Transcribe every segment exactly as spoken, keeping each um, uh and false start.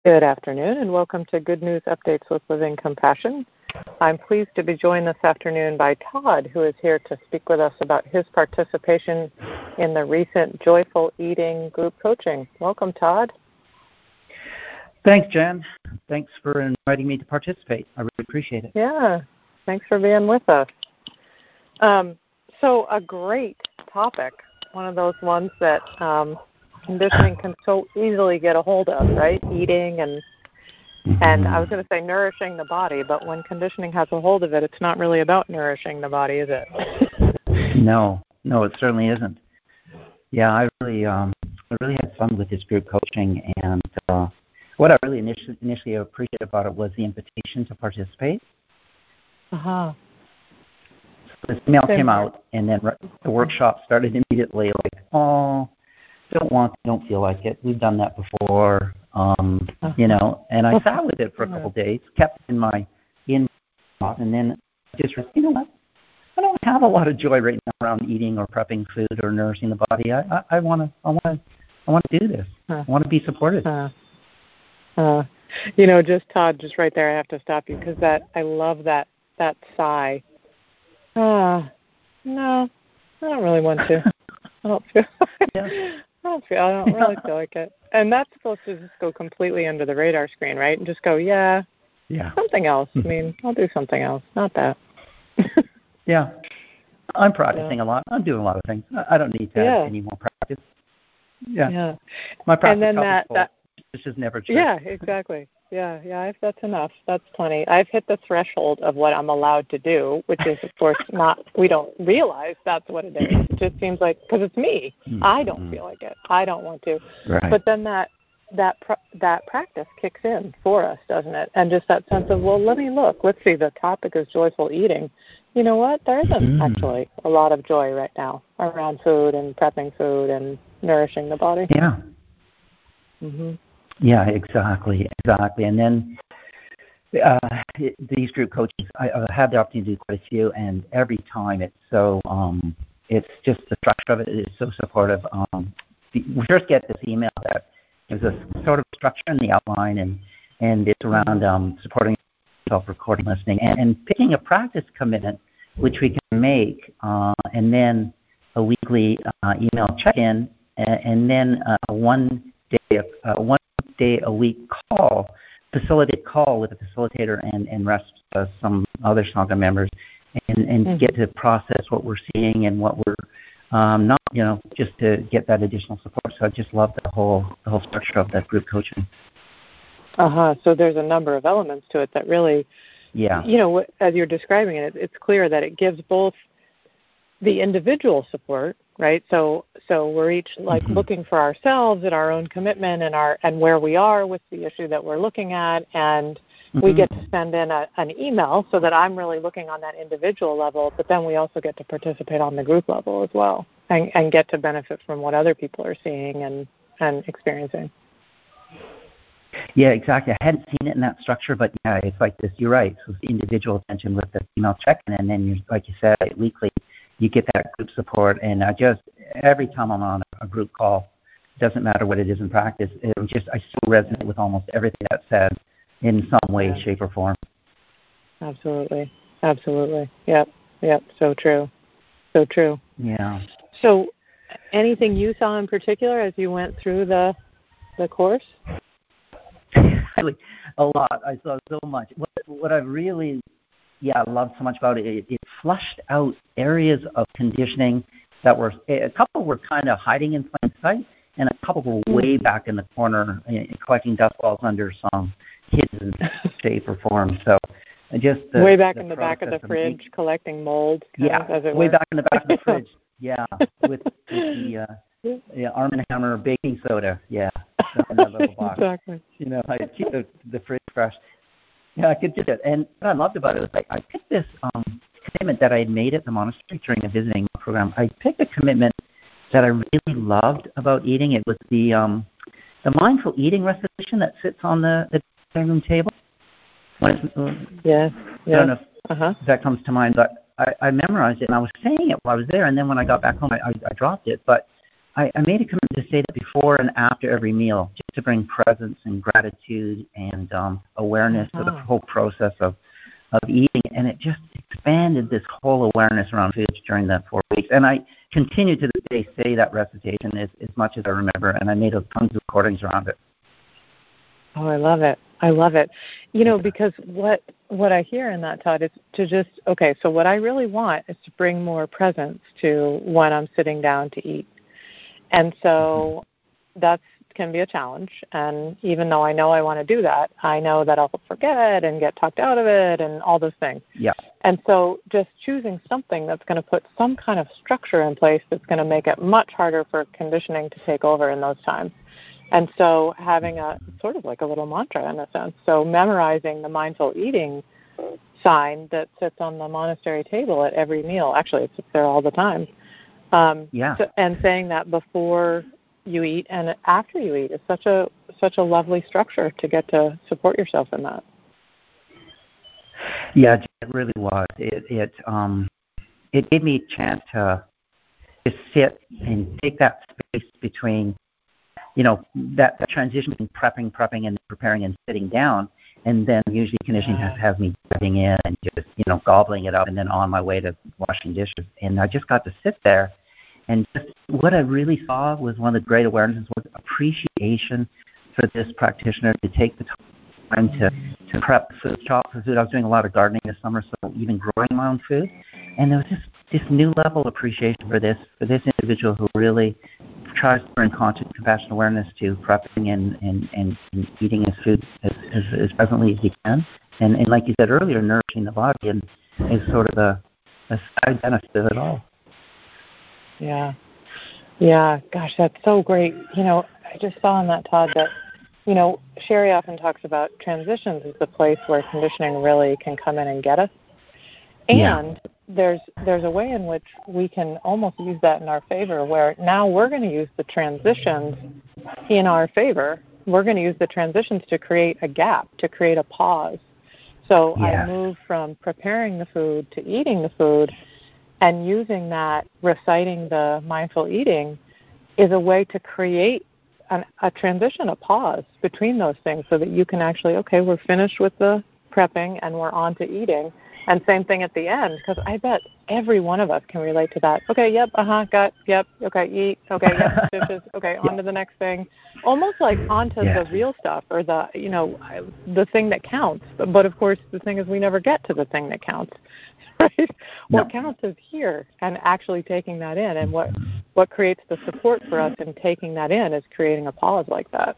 Good afternoon, and welcome to Good News Updates with Living Compassion. I'm pleased to be joined this afternoon by Todd, who is here to speak with us about his participation in the recent Joyful Eating group coaching. Welcome, Todd. Thanks, Jen. Thanks for inviting me to participate. I really appreciate it. Yeah, thanks for being with us. Um, so a great topic, one of those ones that um, conditioning can so easily get a hold of, right? Eating and and I was going to say nourishing the body, but when conditioning has a hold of it, it's not really about nourishing the body, is it? No, no, it certainly isn't. Yeah, I really, um, I really had fun with this group coaching, and uh, what I really initially, initially appreciated about it was the invitation to participate. Uh huh. So this email came out, and then the workshop started immediately. Like, oh. Don't want, don't feel like it. We've done that before, um, you know. And I sat with it for a couple of days, kept it in my in, and then just, you know what? I don't have a lot of joy right now around eating or prepping food or nourishing the body. I, I want to, I want to, I want to do this. I want to be supported. Uh, uh, you know, just Todd, just right there, I have to stop you because that I love that that sigh. Ah, uh, no, I don't really want to. I don't feel. Yeah. I don't feel. I don't really feel like it. And that's supposed to just go completely under the radar screen, right? And just go, yeah, yeah, something else. I mean, I'll do something else, not that. yeah, I'm practicing yeah. a lot. I'm doing a lot of things. I don't need to yeah. have any more practice. Yeah, yeah. My practice and then that, full. that This is never true. Yeah, exactly. Yeah, yeah, I've, that's enough. That's plenty. I've hit the threshold of what I'm allowed to do, which is, of course, not, we don't realize that's what it is. It just seems like, because it's me. Mm-hmm. I don't feel like it. I don't want to. Right. But then that that that practice kicks in for us, doesn't it? And just that sense of, well, let me look. Let's see, the topic is joyful eating. You know what? There isn't mm-hmm. actually a lot of joy right now around food and prepping food and nourishing the body. Yeah. Mm-hmm. Yeah, exactly, exactly. And then uh, these group coachings, I, I've had the opportunity to do quite a few, and every time it's so, um, it's just the structure of it is so supportive. Um, we first get this email that there's a sort of structure in the outline, and, and it's around um, supporting self-recording listening and, and picking a practice commitment, which we can make, uh, and then a weekly uh, email check-in, and, and then uh, one day, uh, one day a week call, facilitated call with a facilitator and, and rest uh, some other Sangha members and, and mm-hmm. get to process what we're seeing and what we're um, not, you know, just to get that additional support. So I just love the whole the whole structure of that group coaching. Uh-huh. So there's a number of elements to it that really, yeah. you know, as you're describing it, it's clear that it gives both the individual support, right? So so we're each like mm-hmm. looking for ourselves and our own commitment and our and where we are with the issue that we're looking at, and mm-hmm. we get to send in a, an email so that I'm really looking on that individual level, but then we also get to participate on the group level as well and, and get to benefit from what other people are seeing and, and experiencing. Yeah, exactly. I hadn't seen it in that structure, but yeah, it's like this. You're right. So it's individual attention with the email check-in, and then, you, like you said, weekly, you get that group support. And I just, every time I'm on a group call, doesn't matter what it is in practice, it just, I still resonate with almost everything that's said in some way, yeah. shape, or form. Absolutely. Absolutely. Yep. Yep. So true. So true. Yeah. So anything you saw in particular as you went through the the course? A lot. I saw so much. What, what I really, yeah, loved so much about it, it, it flushed out areas of conditioning that were, a couple were kind of hiding in plain sight, and a couple were way back in the corner, uh, collecting dust balls under some hidden shape or form. So just the, way back the in the back of the fridge, making, collecting mold. Yeah, of, as it way were. back in the back of the fridge. Yeah, with, with the uh, yeah, Arm and Hammer baking soda. Yeah. In that little box. Exactly. You know, I keep the, the fridge fresh. Yeah, I could do that. And what I loved about it was like I picked this um, commitment that I had made at the monastery during a visiting program. I picked a commitment that I really loved about eating. It was the um, the mindful eating recitation that sits on the, the dining room table. When it's, uh, yeah, yeah. I don't know if, uh-huh. if that comes to mind, but I, I memorized it and I was saying it while I was there. And then when I got back home, I, I, I dropped it. But I, I made a commitment to say that before and after every meal, just to bring presence and gratitude and um, awareness uh-huh. to the whole process of, of eating. And it just expanded this whole awareness around food during that four weeks. And I continue to this day say that recitation as, as much as I remember, and I made a tons of recordings around it. Oh, I love it. I love it. You know, because what what I hear in that, Todd, is to just, okay, so what I really want is to bring more presence to when I'm sitting down to eat. And so that can be a challenge. And even though I know I want to do that, I know that I'll forget and get talked out of it and all those things. Yeah. And so just choosing something that's going to put some kind of structure in place that's going to make it much harder for conditioning to take over in those times. And so having a sort of like a little mantra in a sense. So memorizing the mindful eating sign that sits on the monastery table at every meal. Actually, it sits there all the time. Um, yeah. So, and saying that before you eat and after you eat is such a such a lovely structure to get to support yourself in that. Yeah, it really was. It it um it gave me a chance to to sit and take that space between, you know, that, that transition between prepping, prepping, and preparing and sitting down. And then usually conditioning has, has me diving in and just, you know, gobbling it up and then on my way to washing dishes. And I just got to sit there. And just what I really saw was one of the great awarenesses was appreciation for this practitioner to take the time to, to prep food, chop food. I was doing a lot of gardening this summer, so even growing my own food. And there was just this new level of appreciation for this for this individual who really tries to bring conscious, compassionate awareness to prepping and, and, and, and eating his food as, as, as presently as he can. And, and like you said earlier, nourishing the body and is sort of a, a side benefit of it all. Yeah. Yeah. Gosh, that's so great. You know, I just saw in that, Todd, that, you know, Sherry often talks about transitions as the place where conditioning really can come in and get us. And yeah. there's there's a way in which we can almost use that in our favor, where now we're going to use the transitions in our favor. We're going to use the transitions to create a gap, to create a pause. So yeah. I move from preparing the food to eating the food, and using that, reciting the mindful eating, is a way to create an, a transition, a pause between those things so that you can actually, okay, we're finished with the prepping and we're on to eating. And same thing at the end, because I bet every one of us can relate to that. Okay, yep, uh-huh, got, yep, okay, eat, okay, yep, dishes, okay, on to the next thing. Almost like onto yeah. the real stuff or the, you know, the thing that counts. But, but of course, the thing is we never get to the thing that counts, right? No. What counts is here and actually taking that in. And what, what creates the support for us in taking that in is creating a pause like that.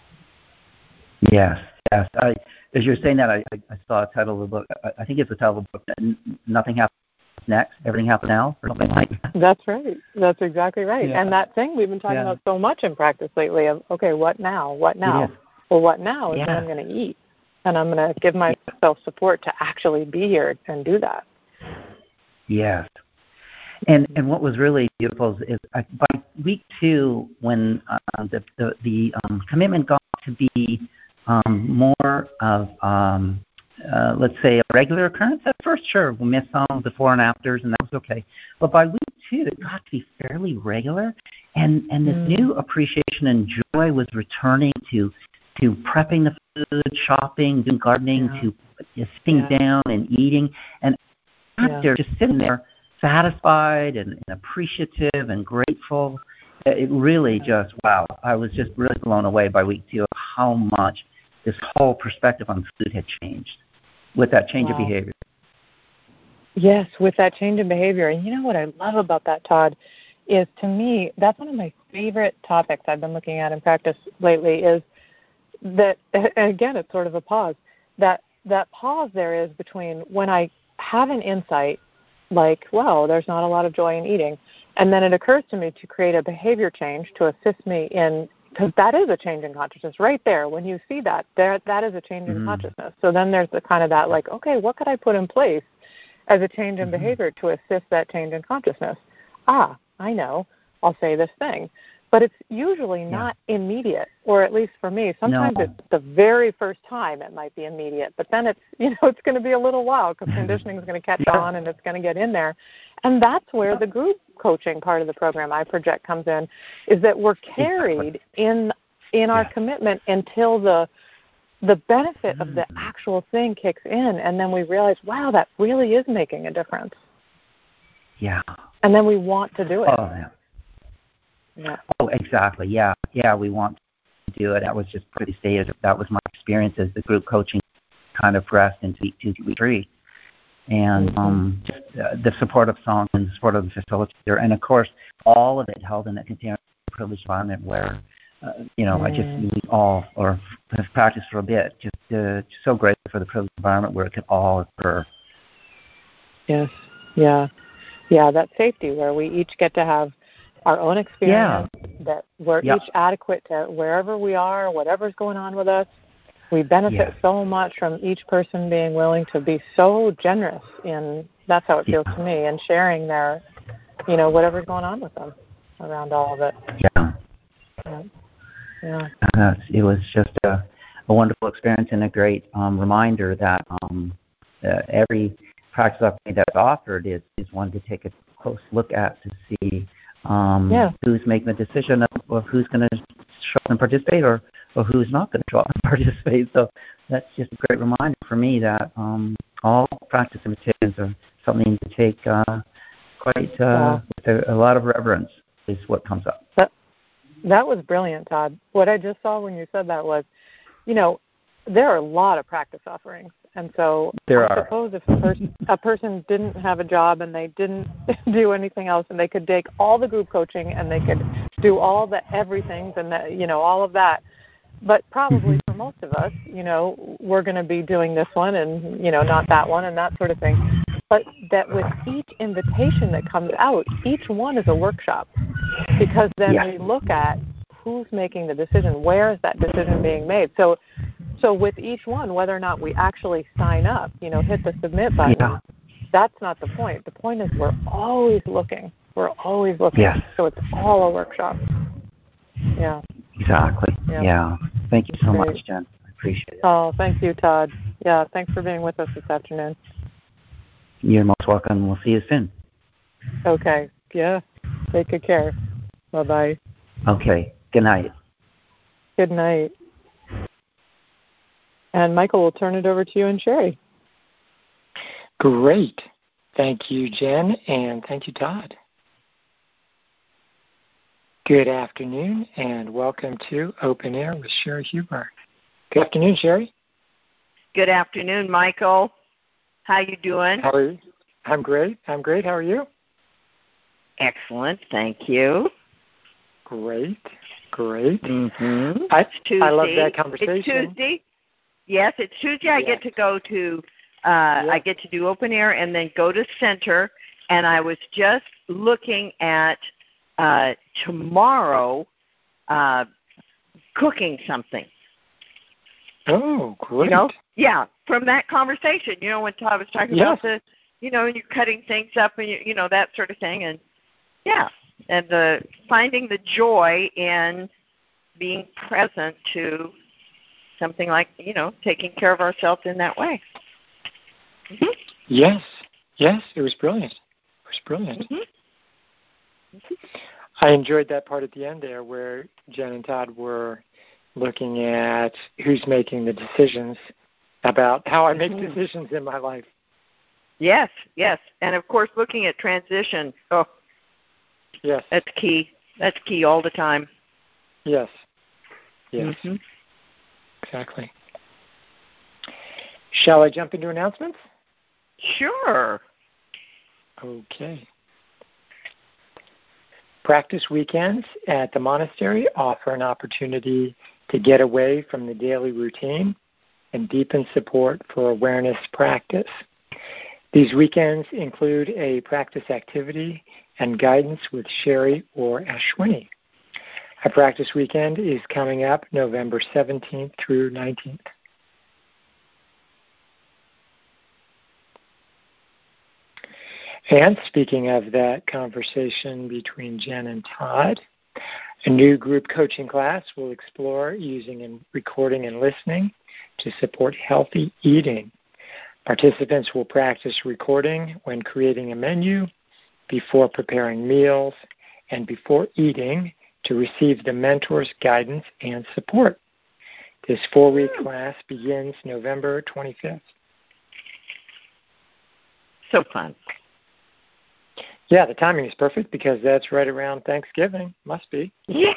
Yes. Yes, I, as you're saying that, I, I saw a title of the book. I, I think it's the title of the book. Nothing happens next, everything happens now, or something like that. That's right. That's exactly right. Yeah. And that thing we've been talking yeah. about so much in practice lately of, okay, what now? What now? Well, what now is yeah. when I'm going to eat, and I'm going to give myself support to actually be here and do that. Yes. And and what was really beautiful is, is I, by week two, when uh, the the, the um, commitment got to be Um, more of, um, uh, let's say, a regular occurrence. At first, sure, we'll miss some before and afters, and that was okay. But by week two, it got to be fairly regular, and, and this mm. new appreciation and joy was returning to to prepping the food, shopping, doing gardening, yeah. to uh, sitting yeah. down and eating. And after yeah. just sitting there satisfied and, and appreciative and grateful, it really just, wow, I was just really blown away by week two of how much this whole perspective on food had changed with that change wow. of behavior. Yes, with that change in behavior. And you know what I love about that, Todd, is to me, that's one of my favorite topics I've been looking at in practice lately is that, again, it's sort of a pause. That, that pause there is between when I have an insight like, wow, there's not a lot of joy in eating, and then it occurs to me to create a behavior change to assist me in, because that is a change in consciousness right there. When you see that, there, that is a change mm-hmm. in consciousness. So then there's the kind of that like, okay, what could I put in place as a change in mm-hmm. behavior to assist that change in consciousness? Ah, I know. I'll say this thing. but it's usually not yeah. immediate, or at least for me. Sometimes no. it's the very first time it might be immediate, but then it's, you know, it's going to be a little while because conditioning is going to catch yeah. on and it's going to get in there. And that's where the group coaching part of the program I project comes in, is that we're carried in in our yeah. commitment until the the benefit of the actual thing kicks in, and then we realize, wow, that really is making a difference. Yeah. And then we want to do it. Oh, yeah. Yeah. Oh, exactly. Yeah, yeah. We want to do it. That was just pretty stated. That was my experience as the group coaching kind of progressed into two, two, three, and mm-hmm. um, just uh, the support of Song and the support of the facilitator, and of course, all of it held in a container privileged environment where, uh, you know, mm. I just we all or have practiced for a bit. Just, uh, just so grateful for the privileged environment where it could all occur. Yes. Yeah. Yeah. That safety where we each get to have our own experience, yeah. that we're yep. each adequate to wherever we are, whatever's going on with us. We benefit yeah. so much from each person being willing to be so generous in, that's how it feels yeah. to me, and sharing their, you know, whatever's going on with them around all of it. Yeah. Yeah. yeah. Uh, it was just a, a wonderful experience and a great um, reminder that um, uh, every practice opportunity that's offered is, is one to take a close look at to see Um, yeah. who's making the decision of, of who's going to show up and participate, or, or who's not going to show up and participate. So that's just a great reminder for me that um, all practice invitations are something to take uh, quite uh, yeah. with a, a lot of reverence is what comes up. That, that was brilliant, Todd. What I just saw when you said that was, you know, there are a lot of practice offerings. And so there I are. suppose if a person, a person didn't have a job and they didn't do anything else, and they could take all the group coaching and they could do all the everythings and, the, you know, all of that. But probably for most of us, you know, we're going to be doing this one and, you know, not that one and that sort of thing. But that with each invitation that comes out, each one is a workshop, because then yeah. we look at who's making the decision, where is that decision being made. So So with each one, whether or not we actually sign up, you know, hit the submit button, yeah. that's not the point. The point is we're always looking. We're always looking. Yes. So it's all a workshop. Yeah. Exactly. Yeah. yeah. Thank you so Great. much, Jen. I appreciate it. Oh, thank you, Todd. Yeah, thanks for being with us this afternoon. You're most welcome. We'll see you soon. Okay. Yeah. Take good care. Bye-bye. Okay. Good night. Good night. And Michael, we'll turn it over to you and Sherry. Great. Thank you, Jen, and thank you, Todd. Good afternoon, and welcome to Open Air with Sherry Huber. Good afternoon, Sherry. Good afternoon, Michael. How you doing? How are you? I'm great. I'm great. How are you? Excellent. Thank you. Great. Great. Mm-hmm. I, it's Tuesday. I love that conversation. It's Tuesday. Yes, it's Tuesday. I yes. get to go to, uh, yes. I get to do Open Air and then go to Center. And I was just looking at uh, tomorrow uh, cooking something. Oh, great. You know? Yeah, from that conversation, you know, when Todd was talking yes. about the, you know, you're cutting things up and, you, you know, that sort of thing. And, yeah, and the finding the joy in being present to something like, you know, taking care of ourselves in that way. Mm-hmm. Yes, yes, it was brilliant. It was brilliant. Mm-hmm. Mm-hmm. I enjoyed that part at the end there where Jen and Todd were looking at who's making the decisions about how I make mm-hmm. decisions in my life. Yes, yes. And, of course, looking at transition, oh, yes, that's key. That's key all the time. Yes, yes. Mm-hmm. Exactly. Shall I jump into announcements? Sure. Okay. Practice weekends at the monastery offer an opportunity to get away from the daily routine and deepen support for awareness practice. These weekends include a practice activity and guidance with Sherry or Ashwini. Our practice weekend is coming up November seventeenth through nineteenth. And speaking of that conversation between Jen and Todd, A new group coaching class will explore using and recording and listening to support healthy eating. Participants will practice recording when creating a menu, before preparing meals, and before eating to receive the mentor's guidance and support. This four-week class begins November twenty-fifth. So fun. Yeah, the timing is perfect because that's right around Thanksgiving. Must be. Yes.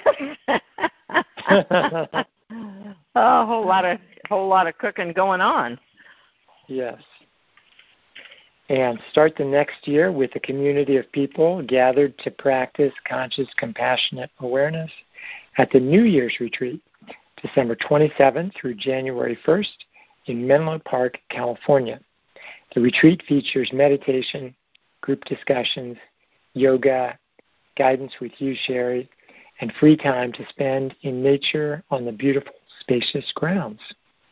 A whole lot of whole lot of cooking going on. Yes. And start the next year with a community of people gathered to practice conscious, compassionate awareness at the New Year's retreat, December twenty-seventh through January first in Menlo Park, California. The retreat features meditation, group discussions, yoga, guidance with you, Sherry, and free time to spend in nature on the beautiful, spacious grounds.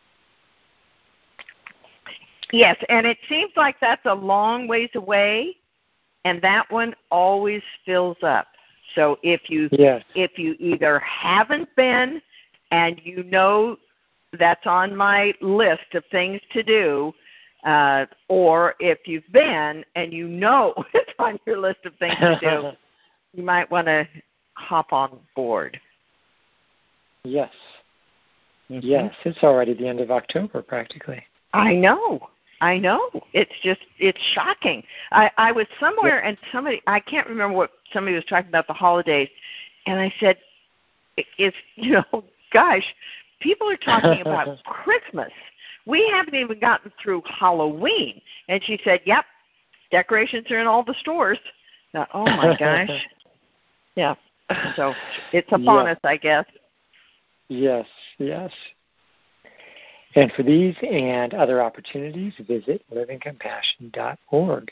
Yes, and it seems like that's a long ways away, and that one always fills up. So if you yes. if you either haven't been and you know that's on my list of things to do, uh, or if you've been and you know it's on your list of things to do, you might want to hop on board. Yes. Mm-hmm. Yes, it's already the end of October practically. I know. I know. It's just, it's shocking. I, I was somewhere and somebody, I can't remember what, somebody was talking about the holidays, and I said, it's, you know, gosh, people are talking about Christmas. We haven't even gotten through Halloween. And she said, yep, decorations are in all the stores. Now, oh, my gosh. Yeah. So it's upon yes. us, I guess. Yes, yes. And for these and other opportunities, visit living compassion dot org.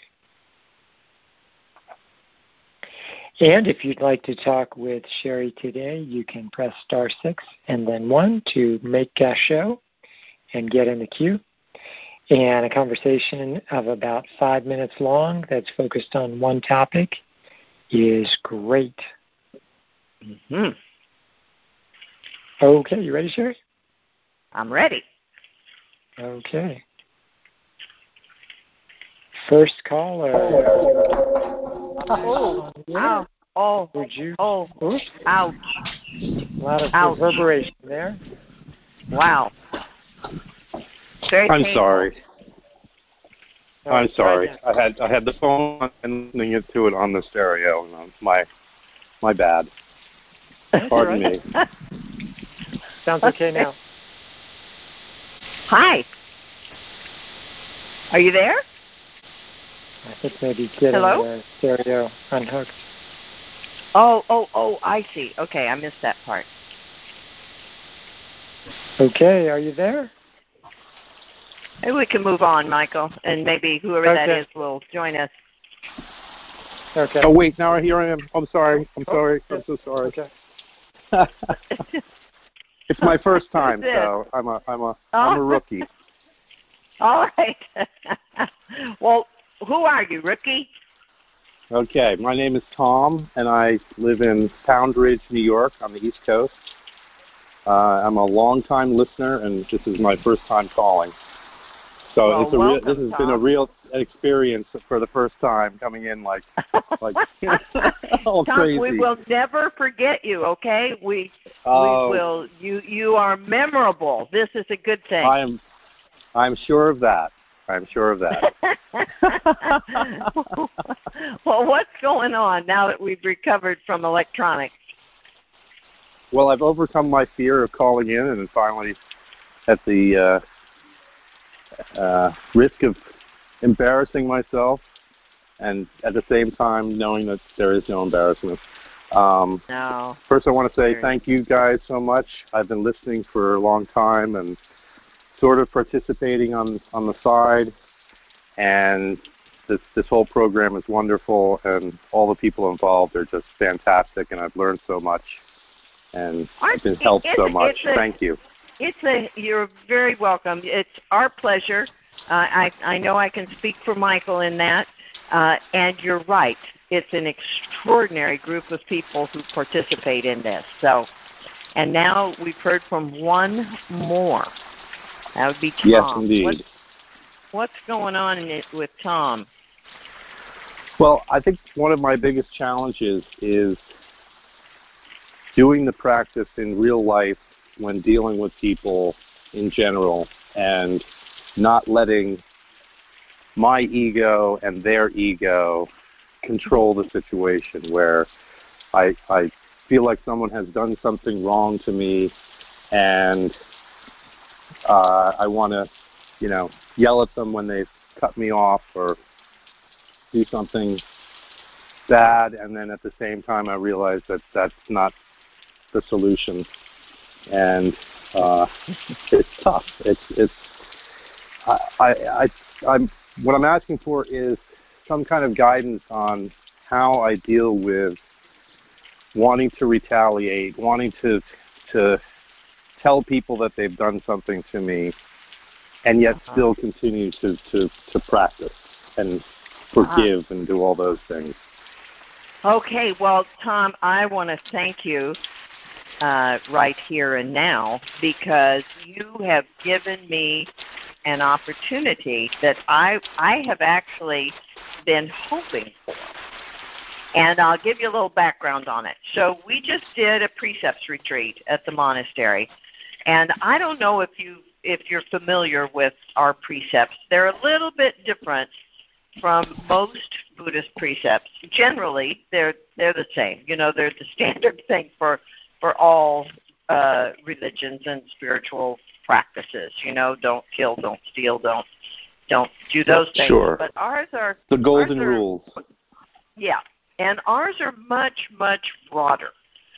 And if you'd like to talk with Sherry today, you can press star six and then one to make a show and get in the queue. And a conversation of about five minutes long that's focused on one topic is great. Mm-hmm. Okay, you ready, Sherry? I'm ready. Okay. First caller. Oh, ow. Oh, Would you? oh, Oops. ouch. A lot of Ouch. reverberation there. Wow. Very I'm painful. sorry. Oh, I'm sorry. right. I had I had the phone on and listening it to it on the stereo. And uh, my my bad. Pardon right. me. Sounds okay now. Hi. Are you there? I think maybe getting Hello? the stereo unhooked. Oh, oh, oh, I see. Okay, I missed that part. Okay, are you there? Maybe we can move on, Michael, and maybe whoever that Okay. is will join us. Okay. Oh wait, now here I am. I'm sorry. I'm sorry. I'm so sorry. Okay. It's my first time, Who's this? so I'm a I'm a Oh. I'm a rookie. All right. Well, who are you, rookie? Okay, my name is Tom, and I live in Pound Ridge, New York, on the East Coast. Uh, I'm a long-time listener, and this is my first time calling. So Well, it's a welcome, real, this has Tom. been a real experience for the first time coming in like like all Tom, crazy. we will never forget you. Okay, we Oh. we will. You you are memorable. This is a good thing. I am. I'm sure of that. I'm sure of that. Well, what's going on now that we've recovered from electronics? Well, I've overcome my fear of calling in, and finally, at the uh, uh, risk of embarrassing myself, and at the same time knowing that there is no embarrassment. Um, No. First, I want to say Very thank you guys so much. I've been listening for a long time and sort of participating on on the side, and this this whole program is wonderful, and all the people involved are just fantastic, and I've learned so much, and I've been helped so much. A, Thank you. It's a. You're very welcome. It's our pleasure. Uh, I I know I can speak for Michael in that, uh, and you're right. it's an extraordinary group of people who participate in this. So, and now we've heard from one more. That would be Tom. Yes, indeed. What, what's going on in it with Tom? Well, I think one of my biggest challenges is doing the practice in real life when dealing with people in general and not letting my ego and their ego control the situation where I, I feel like someone has done something wrong to me and uh, I want to, you know, yell at them when they've cut me off or do something bad, and then at the same time I realize that that's not the solution, and uh, it's tough. It's it's I, I I I'm what I'm asking for is some kind of guidance on how I deal with wanting to retaliate, wanting to to tell people that they've done something to me, and yet uh-huh. still continue to, to, to practice and forgive uh-huh. and do all those things. Okay, well, Tom, I want to thank you uh, right here and now because you have given me an opportunity that I I have actually been hoping for. And I'll give you a little background on it. So we just did a precepts retreat at the monastery. And I don't know if you if you're familiar with our precepts. They're a little bit different from most Buddhist precepts. Generally, they're they're the same. You know, they're the standard thing for for all uh, religions and spiritual practices. You know, don't kill, don't steal, don't don't do those things. Sure. But ours are the golden are, rules. Yeah, and ours are much much broader.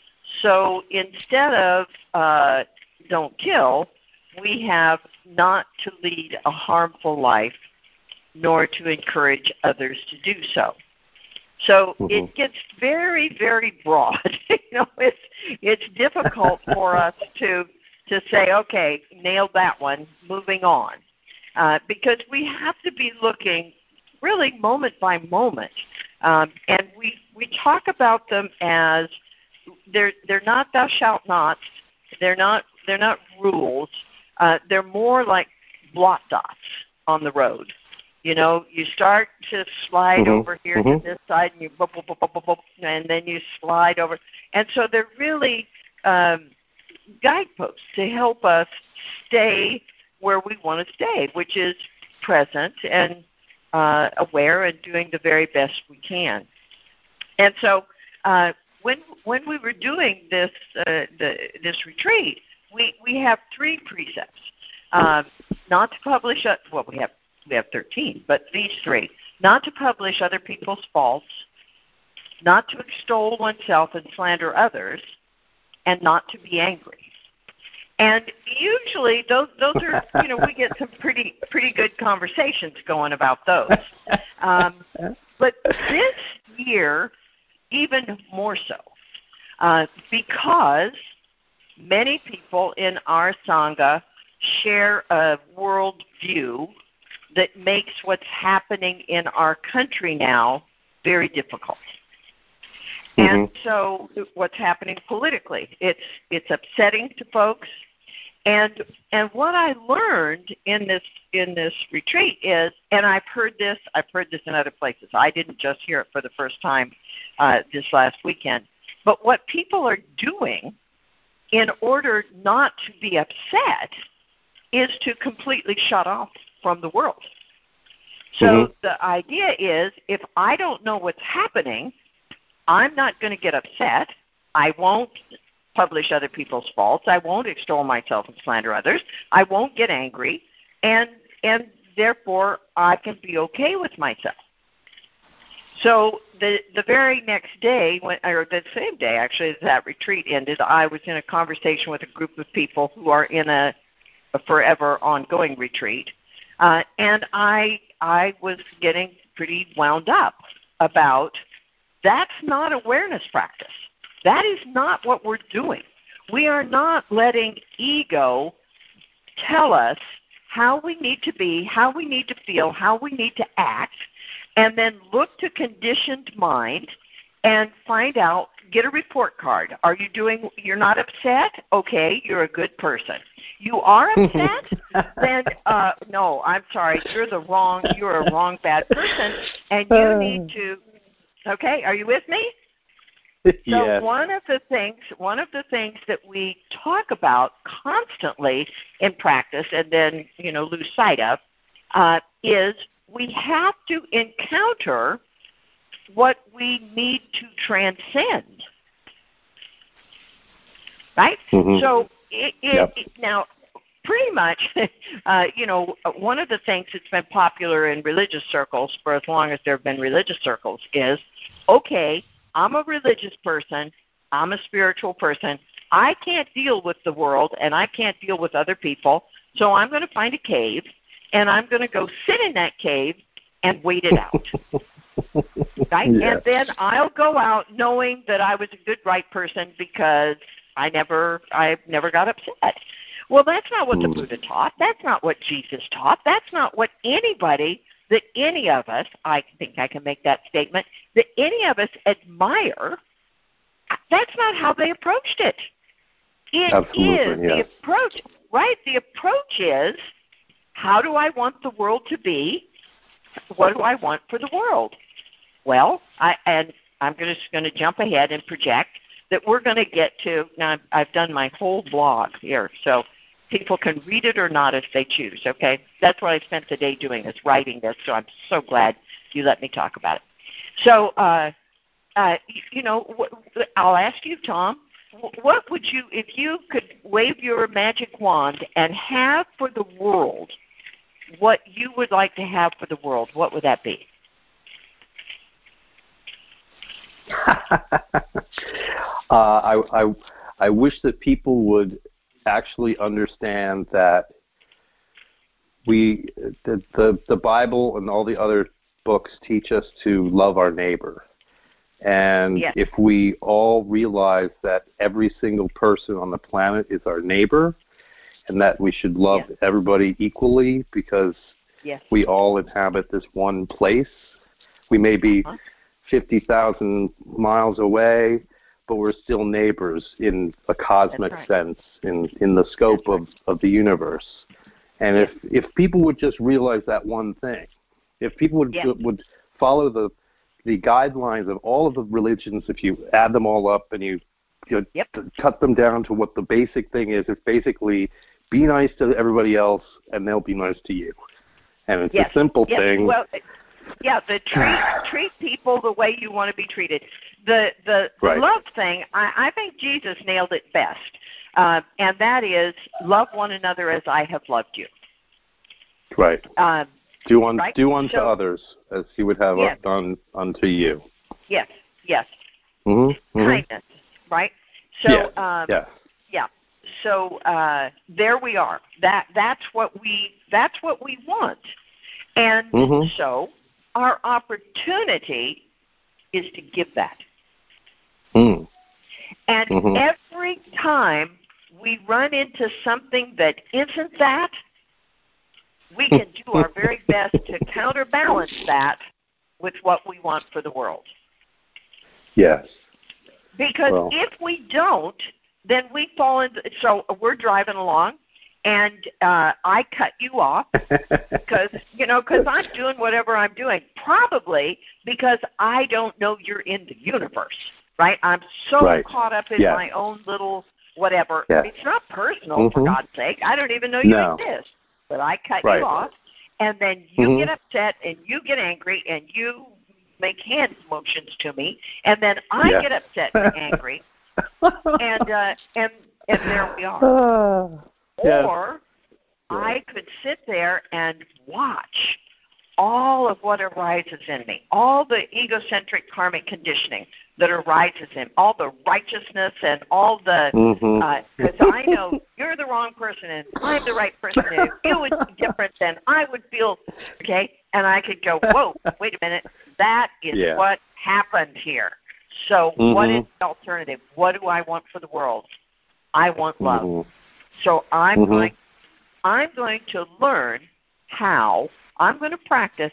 So instead of uh, don't kill, we have not to lead a harmful life, nor to encourage others to do so. So mm-hmm. it gets very, very broad. you know, it's it's difficult for us to to say, okay, nailed that one, moving on, uh, because we have to be looking really moment by moment, um, and we we talk about them as they're they're not thou shalt nots, they're not they're not rules, uh, they're more like blot dots on the road. You know, you start to slide mm-hmm. over here mm-hmm. to this side, and you boop, boop, boop, boop, boop, and then you slide over. And so they're really um, guideposts to help us stay where we want to stay, which is present and uh, aware and doing the very best we can. And so uh, when when we were doing this uh, the, this retreat, we, we have three precepts. Um, not to publish, a, well, we have We have thirteen, but these three. Not to publish other people's faults, not to extol oneself and slander others, and not to be angry. And usually those those are, you know, we get some pretty pretty good conversations going about those. Um, but this year, even more so, uh, because many people in our Sangha share a world view that makes what's happening in our country now very difficult. Mm-hmm. And so what's happening politically, it's it's upsetting to folks. And and what I learned in this in this retreat is, and I've heard this, I've heard this in other places. I didn't just hear it for the first time uh, this last weekend. But what people are doing in order not to be upset is to completely shut off from the world. So mm-hmm. the idea is, if I don't know what's happening, I'm not going to get upset. I won't publish other people's faults. I won't extol myself and slander others. I won't get angry, and and therefore I can be okay with myself. So the the very next day, when, or the same day actually, as that retreat ended, I was in a conversation with a group of people who are in a, a forever ongoing retreat. Uh, and I I was getting pretty wound up about that's not awareness practice. That is not what we're doing. We are not letting ego tell us how we need to be, how we need to feel, how we need to act, and then look to conditioned mind and find out, get a report card. Are you doing, you're not upset? Okay, you're a good person. You are upset? Then, uh, no, I'm sorry, you're the wrong, you're a wrong bad person, and you need to, okay, are you with me? So yes. one of the things, one of the things that we talk about constantly in practice and then, you know, lose sight of, uh, is we have to encounter what we need to transcend, right? Mm-hmm. So it, it, yep. it, now, pretty much, uh, you know, one of the things that's been popular in religious circles for as long as there have been religious circles is, okay, I'm a religious person, I'm a spiritual person, I can't deal with the world and I can't deal with other people, so I'm going to find a cave and I'm going to go sit in that cave and wait it out. Right? Yeah. And then I'll go out knowing that I was a good, right person because I never I never got upset. Well, that's not what the Buddha taught. That's not what Jesus taught. That's not what anybody that any of us, I think I can make that statement, that any of us admire, that's not how they approached it. It Absolutely, is yes. the approach, right? The approach is, how do I want the world to be? What do I want for the world? Well, I, and I'm just going to jump ahead and project that we're going to get to, now I've done my whole blog here, so people can read it or not if they choose, okay? That's what I spent the day doing, is writing this, so I'm so glad you let me talk about it. So, uh, uh, you know, I'll ask you, Tom, what would you, if you could wave your magic wand and have for the world what you would like to have for the world, what would that be? uh, I, I, I wish that people would actually understand that we, the, the, the Bible and all the other books teach us to love our neighbor. And yes. if we all realize that every single person on the planet is our neighbor, and that we should love yes. everybody equally because yes. we all inhabit this one place. We may be uh-huh. fifty thousand miles away, but we're still neighbors in a cosmic right. sense, in, in the scope right. of, of the universe. And yes. if, if people would just realize that one thing, if people would yes. would follow the the guidelines of all of the religions, if you add them all up and you, you yep. cut them down to what the basic thing is, it's basically be nice to everybody else and they'll be nice to you. And it's yes. a simple yes. thing. Well, yeah, the treat treat people the way you want to be treated. The the, the right. love thing, I, I think Jesus nailed it best, uh, and that is love one another as I have loved you. Right. Um, do un, right? do unto so, others as you would have yes. done unto you. Yes. Yes. Mm-hmm. Mm-hmm. Kindness. Right. So. Yes. Um, yes. Yeah. So uh, there we are. That that's what we that's what we want. And mm-hmm. so our opportunity is to give that. Mm. And mm-hmm. every time we run into something that isn't that, we can do our very best to counterbalance that with what we want for the world. Yes. Because well. if we don't, then we fall into, so we're driving along, and uh, I cut you off because, you know, because I'm doing whatever I'm doing, probably because I don't know you're in the universe, right? I'm so right. caught up in yes. my own little whatever. Yes. It's not personal, mm-hmm. for God's sake. I don't even know you no. exist, but I cut right. you off, and then you mm-hmm. get upset, and you get angry, and you make hand motions to me, and then I yes. get upset and angry, and uh, and and there we are. Uh, yes. Or I could sit there and watch all of what arises in me, all the egocentric karmic conditioning that arises in, all the righteousness and all the, because mm-hmm. uh, I know you're the wrong person and I'm the right person, and if you would be different, then I would feel, okay? And I could go, whoa, wait a minute, that is yeah. what happened here. So mm-hmm. what is the alternative? What do I want for the world? I want love. Mm-hmm. So I'm mm-hmm. going I'm going to learn how, I'm going to practice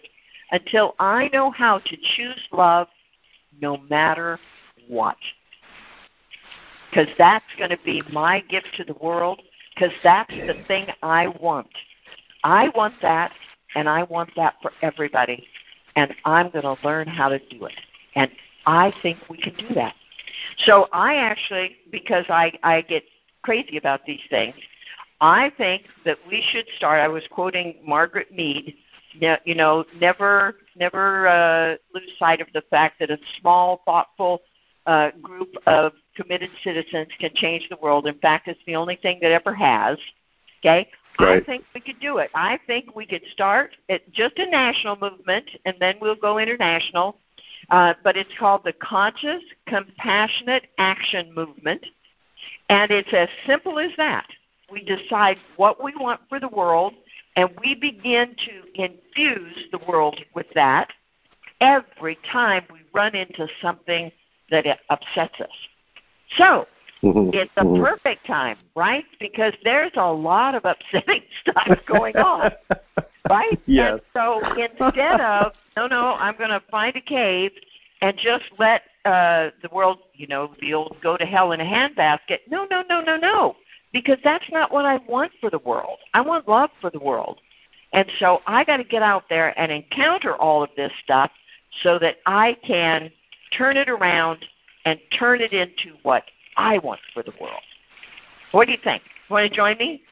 until I know how to choose love no matter what. Because that's going to be my gift to the world, because that's the thing I want. I want that, and I want that for everybody, and I'm going to learn how to do it. And I think we can do that. So I actually, because I, I get crazy about these things, I think that we should start, I was quoting Margaret Mead, you know, never never uh, lose sight of the fact that a small, thoughtful uh, group of committed citizens can change the world. In fact, it's the only thing that ever has. Okay? Right. I think we could do it. I think we could start at just a national movement, and then we'll go international. Uh, but it's called the Conscious Compassionate Action Movement, and it's as simple as that. We decide what we want for the world, and we begin to infuse the world with that every time we run into something that upsets us. So mm-hmm. it's a mm-hmm. perfect time, right? Because there's a lot of upsetting stuff going on, right? Yes. And so instead of, no, no, I'm going to find a cave and just let uh, the world, you know, the old go to hell in a handbasket. No, no, no, no, no. Because that's not what I want for the world. I want love for the world. And so I got to get out there and encounter all of this stuff so that I can turn it around and turn it into what I want for the world. What do you think? Want to join me?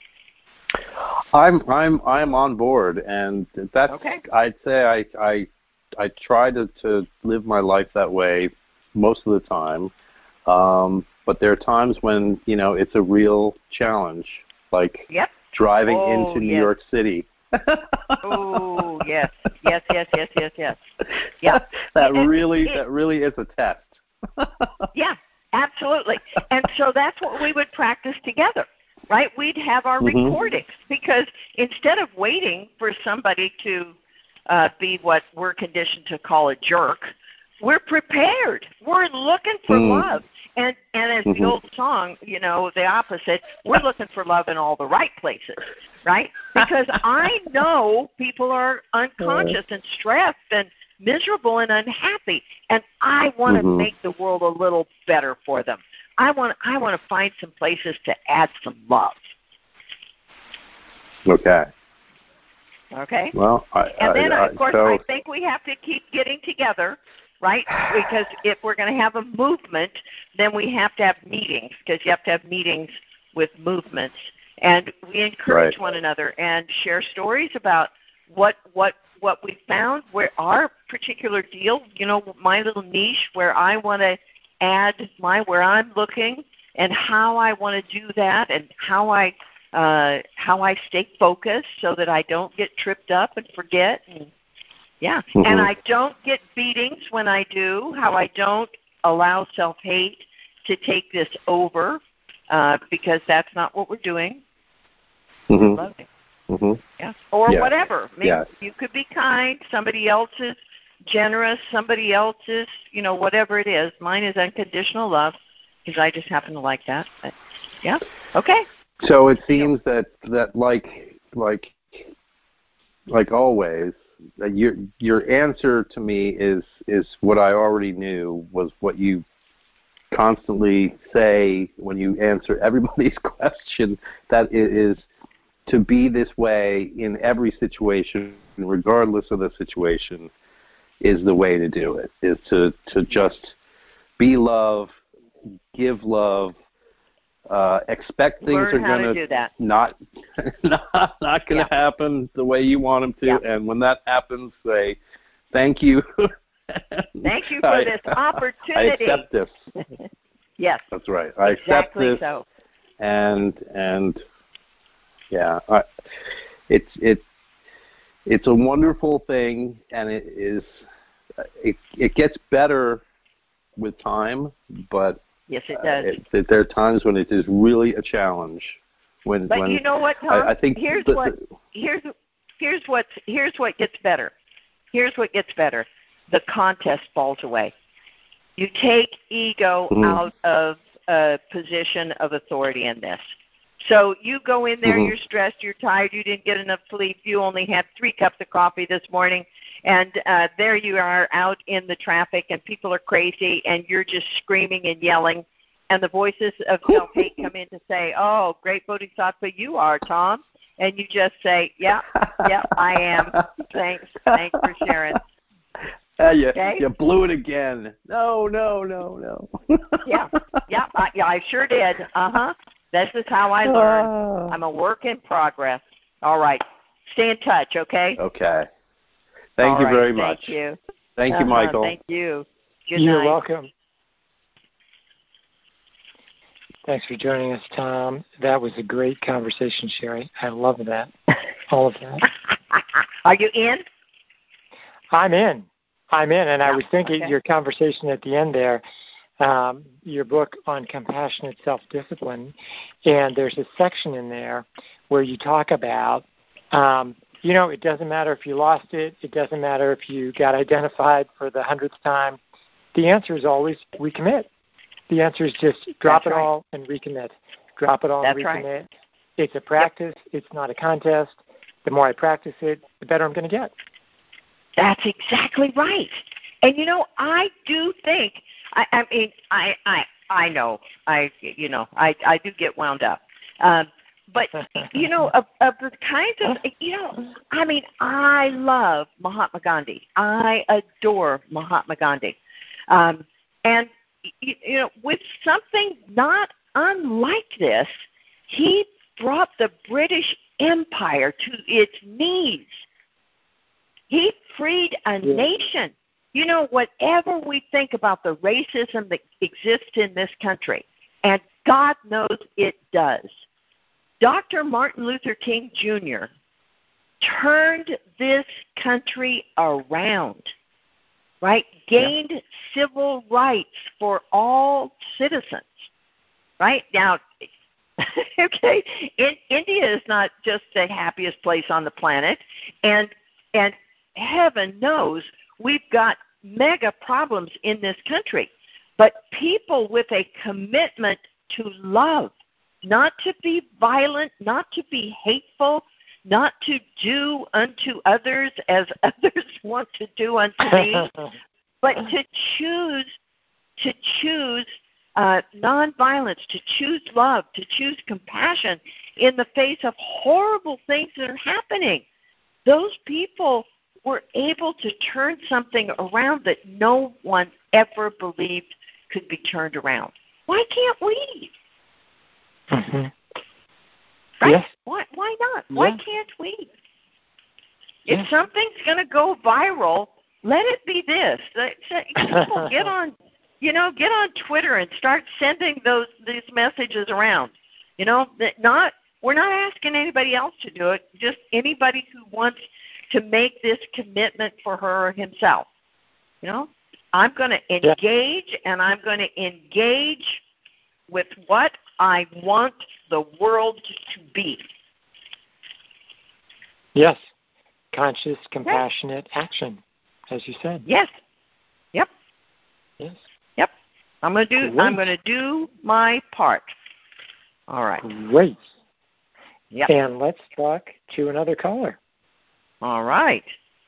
I'm I'm I'm on board, and that's okay. I'd say I I I try to, to live my life that way most of the time. Um, but there are times when, you know, it's a real challenge, like yep. driving oh, into New yes. York City. oh yes, yes, yes, yes, yes, yes. Yeah, that it, really it, that really is a test. yeah, absolutely. And so that's what we would practice together, right? We'd have our mm-hmm. recordings, because instead of waiting for somebody to uh, be what we're conditioned to call a jerk, we're prepared. We're looking for mm. love. And and as mm-hmm. the old song, you know, the opposite, we're looking for love in all the right places, right? Because I know people are unconscious and stressed and miserable and unhappy, and I want mm-hmm. to make the world a little better for them. I want I want to find some places to add some love. Okay. Okay. Well, I, and then, I, of course, so... I think we have to keep getting together, right? Because if we're going to have a movement, then we have to have meetings, because you have to have meetings with movements. And we encourage right. one another and share stories about what what what we found, where our particular deal, you know, my little niche, where I want to add my, where I'm looking, and how I want to do that, and how I uh, how I stay focused so that I don't get tripped up and forget. And yeah, mm-hmm. and I don't get beatings when I do, how I don't allow self-hate to take this over, uh, because that's not what we're doing. Mm-hmm. Loving. Mm-hmm. Yeah. Or yeah. whatever. Maybe yeah. you could be kind, somebody else is generous, somebody else is, you know, whatever it is. Mine is unconditional love, because I just happen to like that. But, yeah. Okay. So it seems that, that like like like always, that your your answer to me is is what I already knew, was what you constantly say when you answer everybody's question, that it is to be this way in every situation, regardless of the situation, is the way to do it, is to, to just be love, give love, uh, expect things Learn are going to not not not going to yeah. happen the way you want them to, yeah. and when that happens, say thank you. Thank you for I, this opportunity. I accept this. Yes, that's right. I exactly accept this, so. and and yeah, I, it's it it's a wonderful thing, and it is it it gets better with time, but. Yes, it does. Uh, it, there are times when it is really a challenge. When, but when you know what, Tom? I, I think here's the, what here's here's what here's what gets better. Here's what gets better. The contest falls away. You take ego mm-hmm. out of a position of authority in this. So you go in there, Mm-hmm. you're stressed, you're tired, you didn't get enough sleep, you only had three cups of coffee this morning, and uh, there you are out in the traffic, and people are crazy, and you're just screaming and yelling, and the voices of self-hate come in to say, oh, great bodhisattva you are, Tom. And you just say, yeah, yeah, I am. Thanks. Thanks for sharing. Uh, you, Okay? you blew it again. No, no, no, no. yeah, yeah, I, yeah, I sure did. Uh-huh. This is how I learn. Uh, I'm a work in progress. All right. Stay in touch, okay? Okay. Thank All you right, very much. Thank you. Thank uh-huh, you, Michael. Thank you. Good You're night. welcome. Thanks for joining us, Tom. That was a great conversation, Sherry. I love that. All of that. Are you in? I'm in. I'm in. And Yeah, I was thinking okay. your conversation at the end there, um, your book on compassionate self-discipline, and there's a section in there where you talk about, um, you know, it doesn't matter if you lost it. It doesn't matter if you got identified for the hundredth time. The answer is always recommit. The answer is just drop That's it right. all and recommit. Drop it all That's and right. recommit. It's a practice. Yep. It's not a contest. The more I practice it, the better I'm going to get. That's exactly right. And you know, I do think. I, I mean, I, I, I know. I, you know, I, I do get wound up. Um, but you know, of, of the kinds of, you know, I mean, I love Mahatma Gandhi. I adore Mahatma Gandhi, um, and you, you know, with something not unlike this, he brought the British Empire to its knees. He freed a Yeah. nation. You know, whatever we think about the racism that exists in this country, and God knows it does, Doctor Martin Luther King Junior turned this country around, right? Gained yeah. civil rights for all citizens, right? Now, okay, in, India is not just the happiest place on the planet, and and heaven knows we've got mega problems in this country, but people with a commitment to love, not to be violent, not to be hateful, not to do unto others as others want to do unto me, but to choose, to choose uh, nonviolence, to choose love, to choose compassion in the face of horrible things that are happening. Those people were able to turn something around that no one ever believed could be turned around. Why can't we? Mm-hmm. Right? Yes. Why, why not? Yeah. Why can't we? Yeah. If something's going to go viral, let it be this. People get on, you know, get on Twitter and start sending those these messages around. You know, that not we're not asking anybody else to do it. Just anybody who wants to make this commitment for her or himself. You know, I'm going to engage, yeah. and I'm going to engage with what I want the world to be. Yes. Conscious, compassionate yes. action, as you said. Yes. Yep. Yes. Yep. I'm going to do Great. I'm going to do my part. All right. Great. Yep. And let's talk to another caller. All right.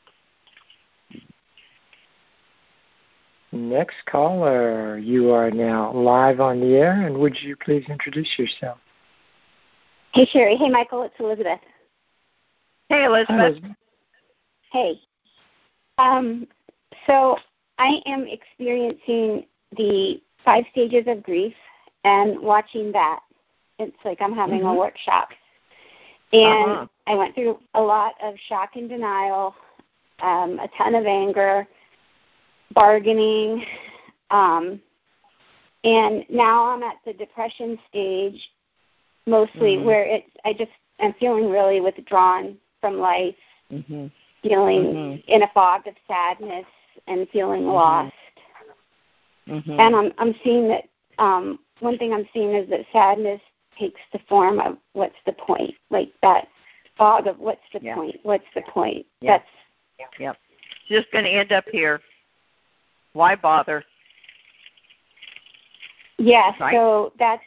Next caller, you are now live on the air, and would you please introduce yourself? Hey, Sherry. Hey, Michael. It's Elizabeth. Hey, Elizabeth. Hi, Elizabeth. Hey. Um, so I am experiencing the five stages of grief and watching that. It's like I'm having mm-hmm. a workshop. And uh-huh. I went through a lot of shock and denial, um, a ton of anger, bargaining, um, and now I'm at the depression stage, mostly mm-hmm. where it's I just I'm feeling really withdrawn from life, mm-hmm. feeling mm-hmm. in a fog of sadness and feeling mm-hmm. lost. Mm-hmm. And I'm I'm seeing that um, one thing I'm seeing is that sadness takes the form of what's the point, like that fog of what's the yeah. point, what's the point. Yeah. That's yep. It's just going to end up here. Why bother? Yeah, right? so that's yeah.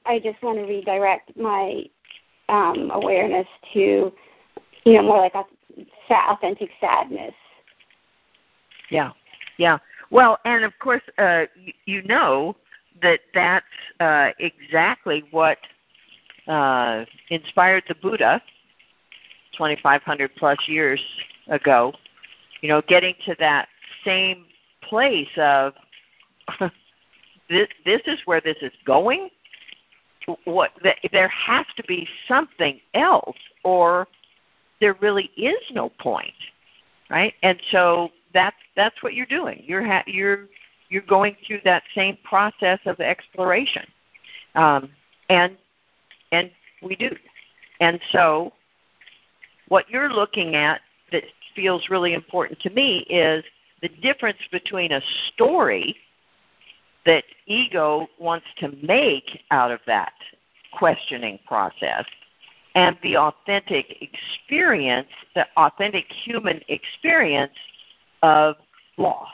I just want to redirect my um, awareness to, you know, more like authentic sadness. Yeah, yeah. Well, and of course, uh, you, you know that that's uh, exactly what uh, inspired the Buddha twenty-five hundred plus years ago. You know, getting to that same place of this, this is where this is going. What there has to be something else, or there really is no point, right? And so that's that's what you're doing. You're ha- you're you're going through that same process of exploration, um, and and we do. And so what you're looking at that feels really important to me is the difference between a story that ego wants to make out of that questioning process and the authentic experience, the authentic human experience of loss.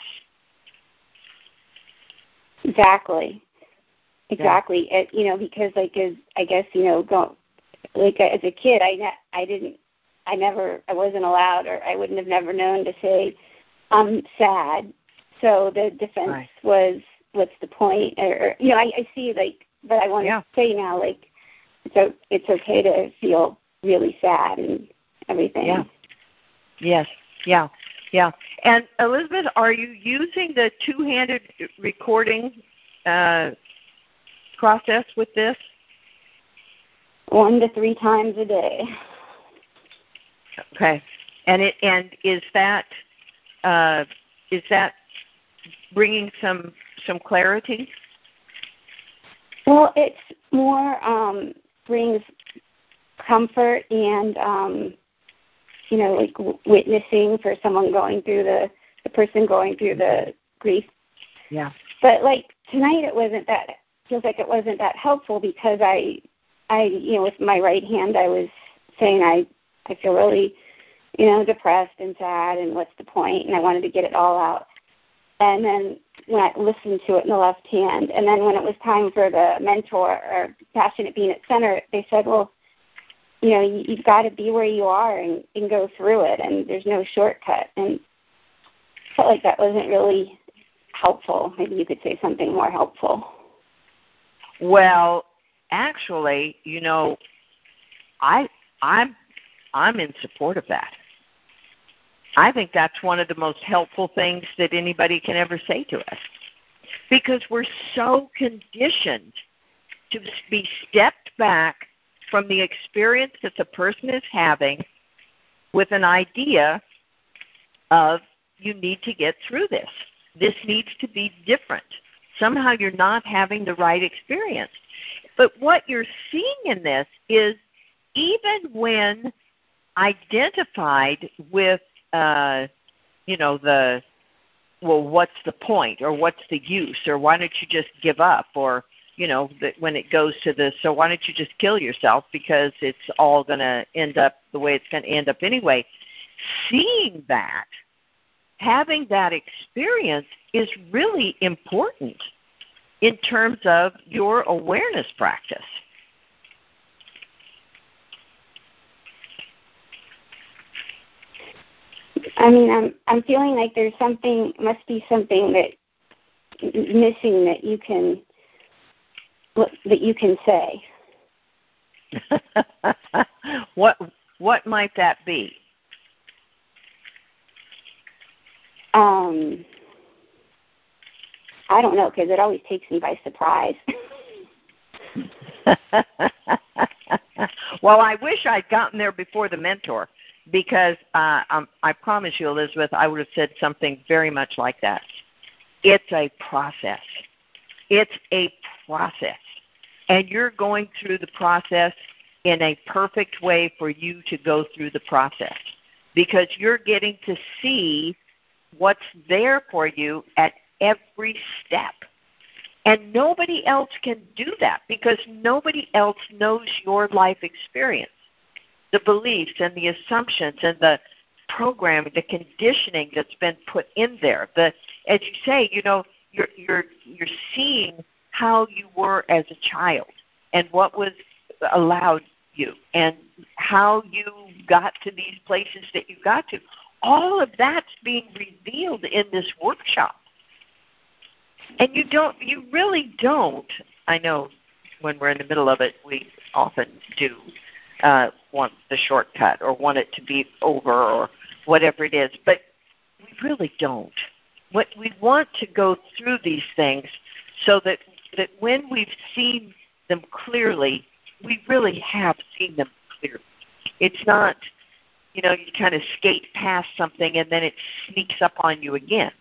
Exactly. Exactly. Yeah. It, you know, because like as I guess, you know, go, like as a kid, I, ne- I didn't, I never, I wasn't allowed, or I wouldn't have never known to say, I'm sad. So the defense right. was, what's the point? Or, or you know, I, I see like, but I want yeah. to say now, like, it's it's okay to feel really sad and everything. Yeah. Yes. Yeah. Yeah. And Elizabeth, are you using the two-handed recording uh, process with this? One to three times a day. Okay. And it and is that uh, is that bringing some some clarity? Well, it's more um, brings comfort and um, you know, like w- witnessing for someone going through the the person going through the grief. Yeah. But like tonight, it wasn't that. Feels like it wasn't that helpful because I, I you know, with my right hand, I was saying I I feel really, you know, depressed and sad, and what's the point? And I wanted to get it all out. And then when I listened to it in the left hand, and then when it was time for the mentor or Passionate Being at Center, they said, well, you know, you, you've got to be where you are and, and go through it, and there's no shortcut. And I felt like that wasn't really helpful. Maybe you could say something more helpful. Well, actually, you know, I I'm I'm in support of that. I think that's one of the most helpful things that anybody can ever say to us, because we're so conditioned to be stepped back from the experience that the person is having with an idea of, you need to get through this. This needs to be different. Somehow you're not having the right experience. But what you're seeing in this is, even when identified with Uh, you know, the, well, what's the point, or what's the use, or why don't you just give up, or, you know, that when it goes to the, so why don't you just kill yourself because it's all going to end up the way it's going to end up anyway. Seeing that, having that experience is really important in terms of your awareness practice. I mean, I'm I'm feeling like there's something, must be something that missing that you can that you can say. what what might that be? Um, I don't know, because it always takes me by surprise. Well, I wish I'd gotten there before the mentor, because uh, um, I promise you, Elizabeth, I would have said something very much like that. It's a process. It's a process. And you're going through the process in a perfect way for you to go through the process, because you're getting to see what's there for you at every step. And nobody else can do that, because nobody else knows your life experience, the beliefs and the assumptions and the programming, the conditioning that's been put in there. The, as you say, you know, you're you're you're seeing how you were as a child. and what was allowed you and how you got to these places that you got to. All of that's being revealed in this workshop. And you don't, you really don't, I know when we're in the middle of it, we often do uh, want the shortcut or want it to be over or whatever it is, but we really don't. What we want to go through these things so that, that when we've seen them clearly, we really have seen them clearly. It's not, you know, you kind of skate past something and then it sneaks up on you again.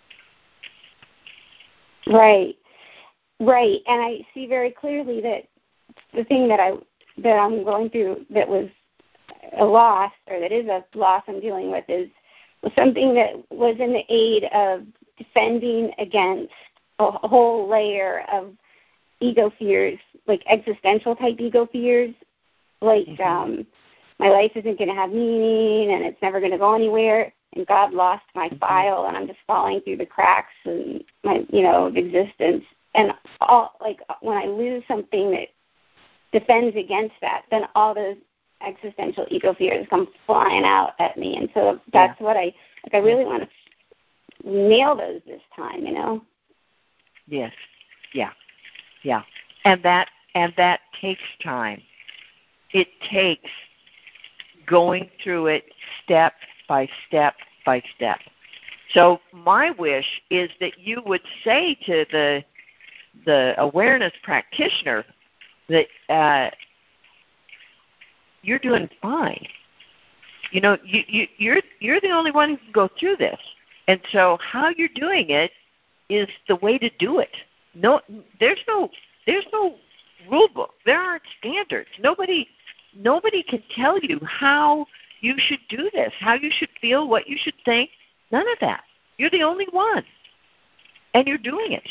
Right, right. And I see very clearly that the thing that, I, that I'm going through that was a loss, or that is a loss I'm dealing with, is was something that was in the aid of defending against a whole layer of ego fears, like existential type ego fears, like mm-hmm. um, my life isn't going to have meaning and it's never going to go anywhere, and God lost my mm-hmm. file and I'm just falling through the cracks and my, you know, of existence. And all, like when I lose something that defends against that, then all those existential ego fears come flying out at me. And so that's yeah. what I, like I really want to nail those this time, you know? Yes. Yeah. Yeah. And that, and that takes time. It takes going through it step by step by step. So my wish is that you would say to the the awareness practitioner that uh, you're doing fine. You know, you, you, you're you're the only one who can go through this, and so how you're doing it is the way to do it. No, there's no there's no rule book. There aren't standards. Nobody nobody can tell you how you should do this, how you should feel, what you should think. None of that. You're the only one, and you're doing it.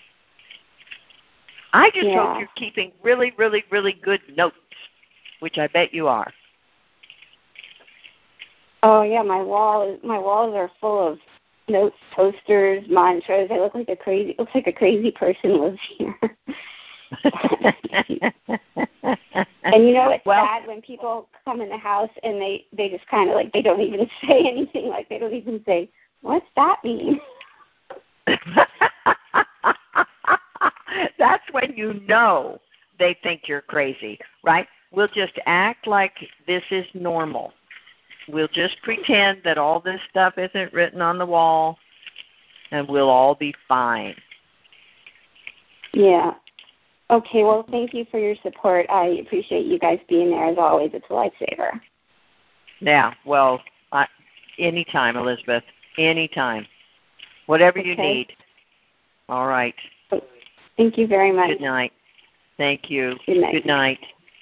I just yeah. hope you're keeping really, really, really good notes, which I bet you are. Oh yeah, my wall my walls are full of notes, posters, mantras. I look like a crazy looks like a crazy person lives here. And you know it's well, sad when people come in the house and they, they just kind of like they don't even say anything. Like they don't even say, "What's that mean?" That's when you know they think you're crazy, right? We'll just act like this is normal. We'll just pretend that all this stuff isn't written on the wall, and we'll all be fine. Yeah. Okay, well, thank you for your support. I appreciate you guys being there, as always. It's a lifesaver. Yeah, well, I, anytime, Elizabeth, anytime. Whatever okay. you need. All right. Thank you very much. Good night. Thank you. Good night. Good night.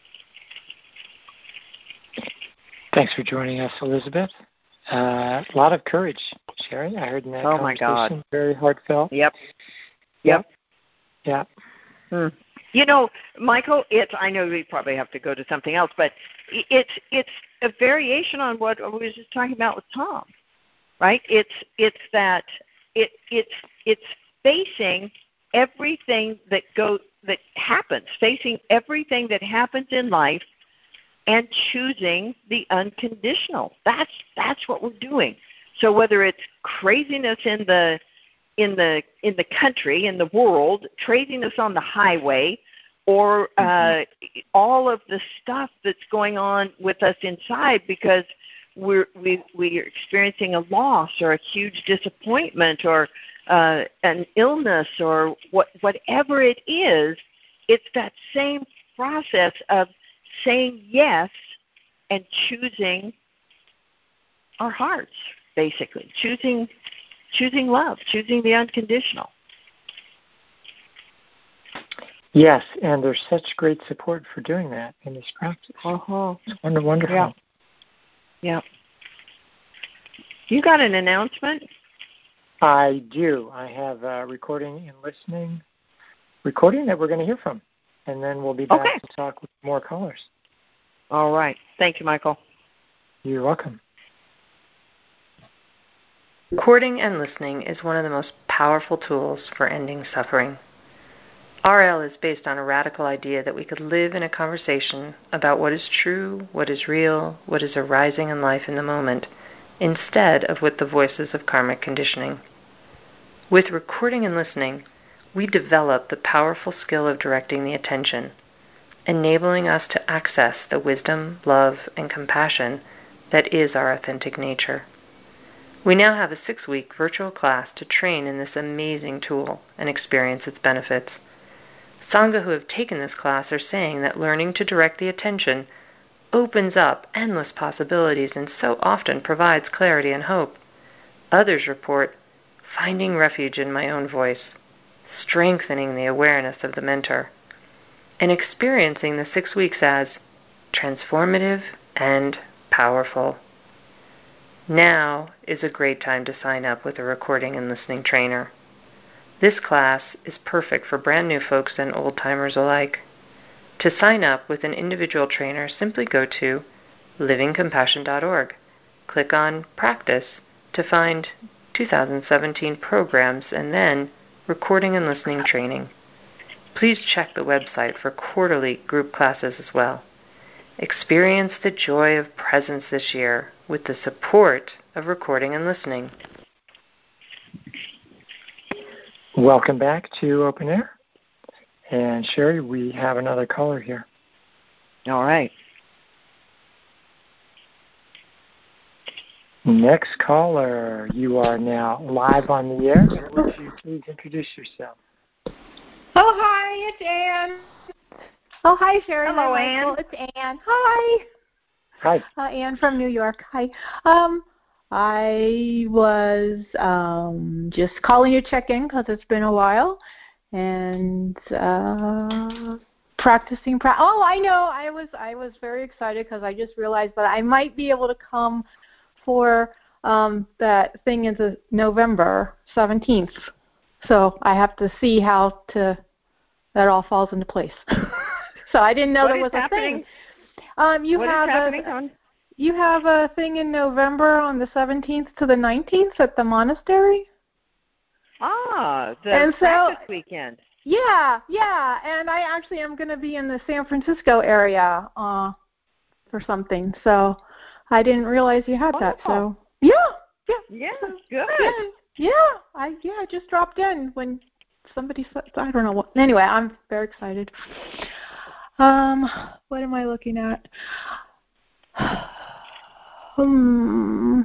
Thanks for joining us, Elizabeth. Uh, a lot of courage, Sherry. I heard in that oh conversation. Oh, my God. Very heartfelt. Yep. Yep. Yeah. Hmm. You know, Michael, it's, I know we probably have to go to something else, but it's it's a variation on what I was just talking about with Tom, right? It's it's that it it's it's facing everything that go that happens, facing everything that happens in life, and choosing the unconditional. That's that's what we're doing. So whether it's craziness in the in the in the country, in the world, craziness on the highway, or uh, mm-hmm. all of the stuff that's going on with us inside because we're we we're experiencing a loss or a huge disappointment or uh, an illness or what whatever it is, it's that same process of saying yes and choosing our hearts, basically choosing. Choosing love, choosing the unconditional. Yes, and there's such great support for doing that in this practice. Uh-huh. It's wonderful. wonderful. Yeah. yeah. You got an announcement? I do. I have a recording and listening recording that we're going to hear from, and then we'll be back okay. to talk with more callers. All right. Thank you, Michael. You're welcome. Recording and listening is one of the most powerful tools for ending suffering. R L is based on a radical idea that we could live in a conversation about what is true, what is real, what is arising in life in the moment, instead of with the voices of karmic conditioning. With recording and listening, we develop the powerful skill of directing the attention, enabling us to access the wisdom, love, and compassion that is our authentic nature. We now have a six-week virtual class to train in this amazing tool and experience its benefits. Sangha who have taken this class are saying that learning to direct the attention opens up endless possibilities and so often provides clarity and hope. Others report finding refuge in my own voice, strengthening the awareness of the mentor, and experiencing the six weeks as transformative and powerful. Now is a great time to sign up with a recording and listening trainer. This class is perfect for brand new folks and old-timers alike. To sign up with an individual trainer, simply go to living compassion dot org. Click on Practice to find two thousand seventeen programs and then Recording and Listening Training. Please check the website for quarterly group classes as well. Experience the joy of presence this year with the support of recording and listening. Welcome back to Open Air. And Sherry, we have another caller here. All right. Next caller, you are now live on the air. Would you please introduce yourself? Oh, hi, it's Ann. Oh, hi, Sherry. Hello, hi, Ann. It's Ann. Hi. Hi. Uh, Ann from New York. Hi. Um, I was um, just calling to check in because it's been a while, and uh, practicing. Pra- oh, I know. I was I was very excited because I just realized that I might be able to come for um, that thing in the November seventeenth. So I have to see how to that all falls into place. So I didn't know what there was happening? a thing. Um, you what have is happening a, on? You have a thing in November on the seventeenth to the nineteenth at the monastery? Ah, the and practice so, weekend. Yeah, yeah. And I actually am going to be in the San Francisco area uh, for something. So I didn't realize you had that. So yeah, yeah. Yeah, good. Yeah, yeah. I yeah, I just dropped in when somebody said, I don't know what. Anyway, I'm very excited. Um, what am I looking at? Hmm.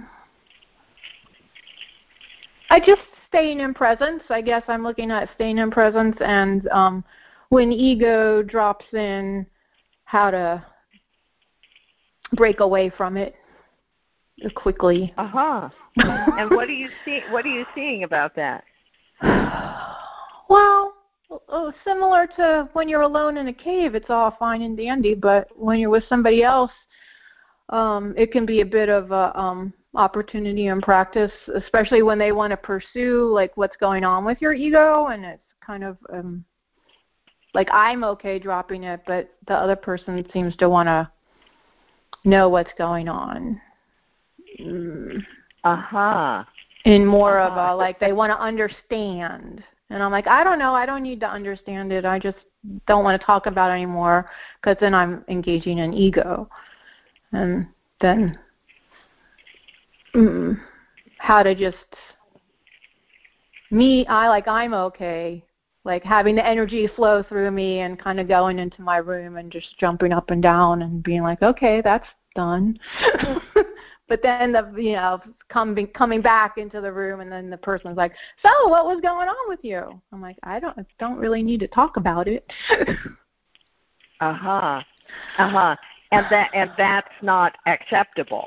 I just staying in presence. I guess I'm looking at staying in presence, and um, when ego drops in, how to break away from it quickly. Uh huh. And what are you see? What are you seeing about that? Well, oh, similar to when you're alone in a cave, it's all fine and dandy. But when you're with somebody else, um, it can be a bit of a um, opportunity and practice, especially when they want to pursue like what's going on with your ego, and it's kind of um, like I'm okay dropping it, but the other person seems to want to know what's going on. Mm. Uh huh. In more uh-huh. of a like they want to understand, and I'm like, I don't know, I don't need to understand it. I just don't want to talk about it anymore because then I'm engaging in ego. And then mm, how to just me, I like I'm okay, like having the energy flow through me and kind of going into my room and just jumping up and down and being like, okay, that's done. But then the you know coming coming back into the room, and then the person's like, so what was going on with you? I'm like, I don't don't really need to talk about it. Uh huh. Uh huh. And that and that's not acceptable.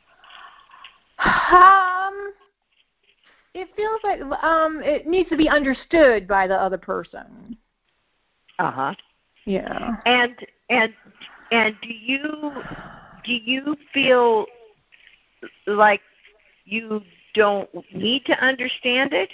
Um, it feels like um, it needs to be understood by the other person. Uh huh. Yeah. And and and do you do you feel like you don't need to understand it?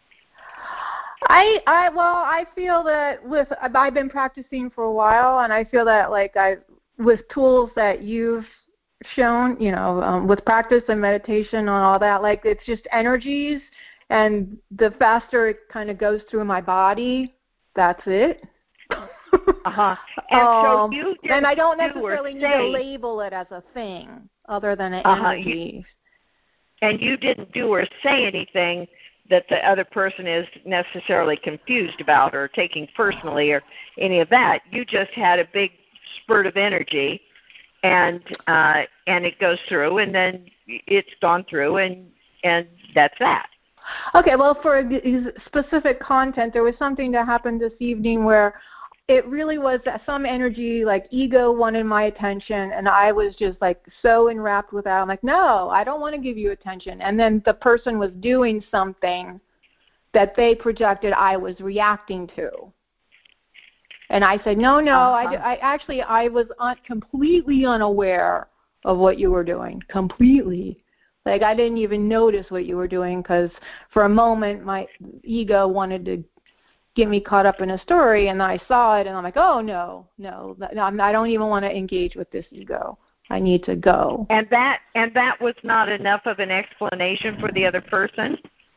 I I well I feel that with I've been practicing for a while, and I feel that like I with tools that you've shown, you know, um, with practice and meditation and all that, like it's just energies, and the faster it kind of goes through my body, that's it. Uh-huh. And um, so you and I don't do necessarily need say, to label it as a thing other than an uh-huh, energy. You, and you didn't do or say anything that the other person is necessarily confused about or taking personally or any of that. You just had a big spurt of energy, and uh, and it goes through, and then it's gone through, and and that's that. Okay, well, for specific content, there was something that happened this evening where it really was that some energy, like ego wanted my attention, and I was just like so enwrapped with that. I'm like, no, I don't want to give you attention. And then the person was doing something that they projected I was reacting to. And I said, no, no, uh-huh. I, I actually, I was un- completely unaware of what you were doing, completely. Like, I didn't even notice what you were doing because for a moment my ego wanted to get me caught up in a story, and I saw it, and I'm like, oh, no, no, I don't even want to engage with this ego. I need to go. And that and that was not enough of an explanation for the other person?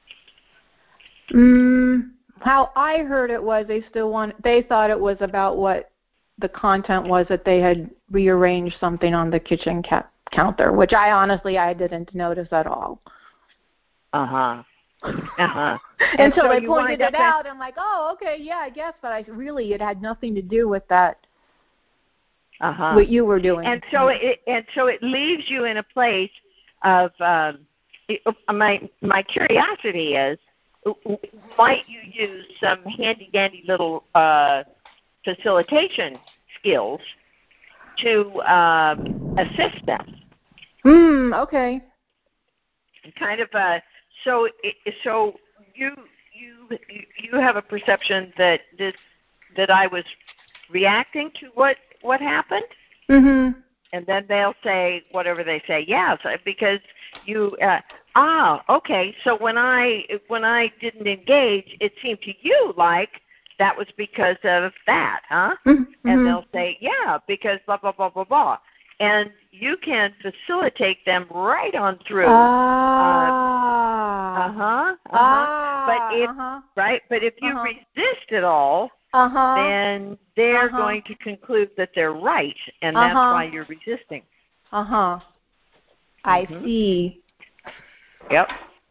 Mm, how I heard it was they still want, they thought it was about what the content was, that they had rearranged something on the kitchen ca- counter, which I honestly, I didn't notice at all. Uh-huh. Uh-huh. And Until so they pointed it out, I'm like, oh, okay, yeah, I guess, but I really, it had nothing to do with that, uh-huh. what you were doing. And so it, and so it leaves you in a place of, um, it, my my curiosity is, might you use some handy-dandy little uh, facilitation skills to uh, assist them? Hmm, okay. Kind of a, so so you you you have a perception that this that I was reacting to what what happened, mm-hmm. and then they'll say whatever they say. Yes, because you uh, ah okay. So when I when I didn't engage, it seemed to you like that was because of that, huh? Mm-hmm. And they'll say yeah, because blah blah blah blah blah. And you can facilitate them right on through. Ah. Uh huh. Uh huh. Ah. But if uh-huh. right, but if you uh-huh. resist it all, uh-huh. then they're uh-huh. going to conclude that they're right, and uh-huh. that's why you're resisting. Uh huh. I mm-hmm. see. Yep.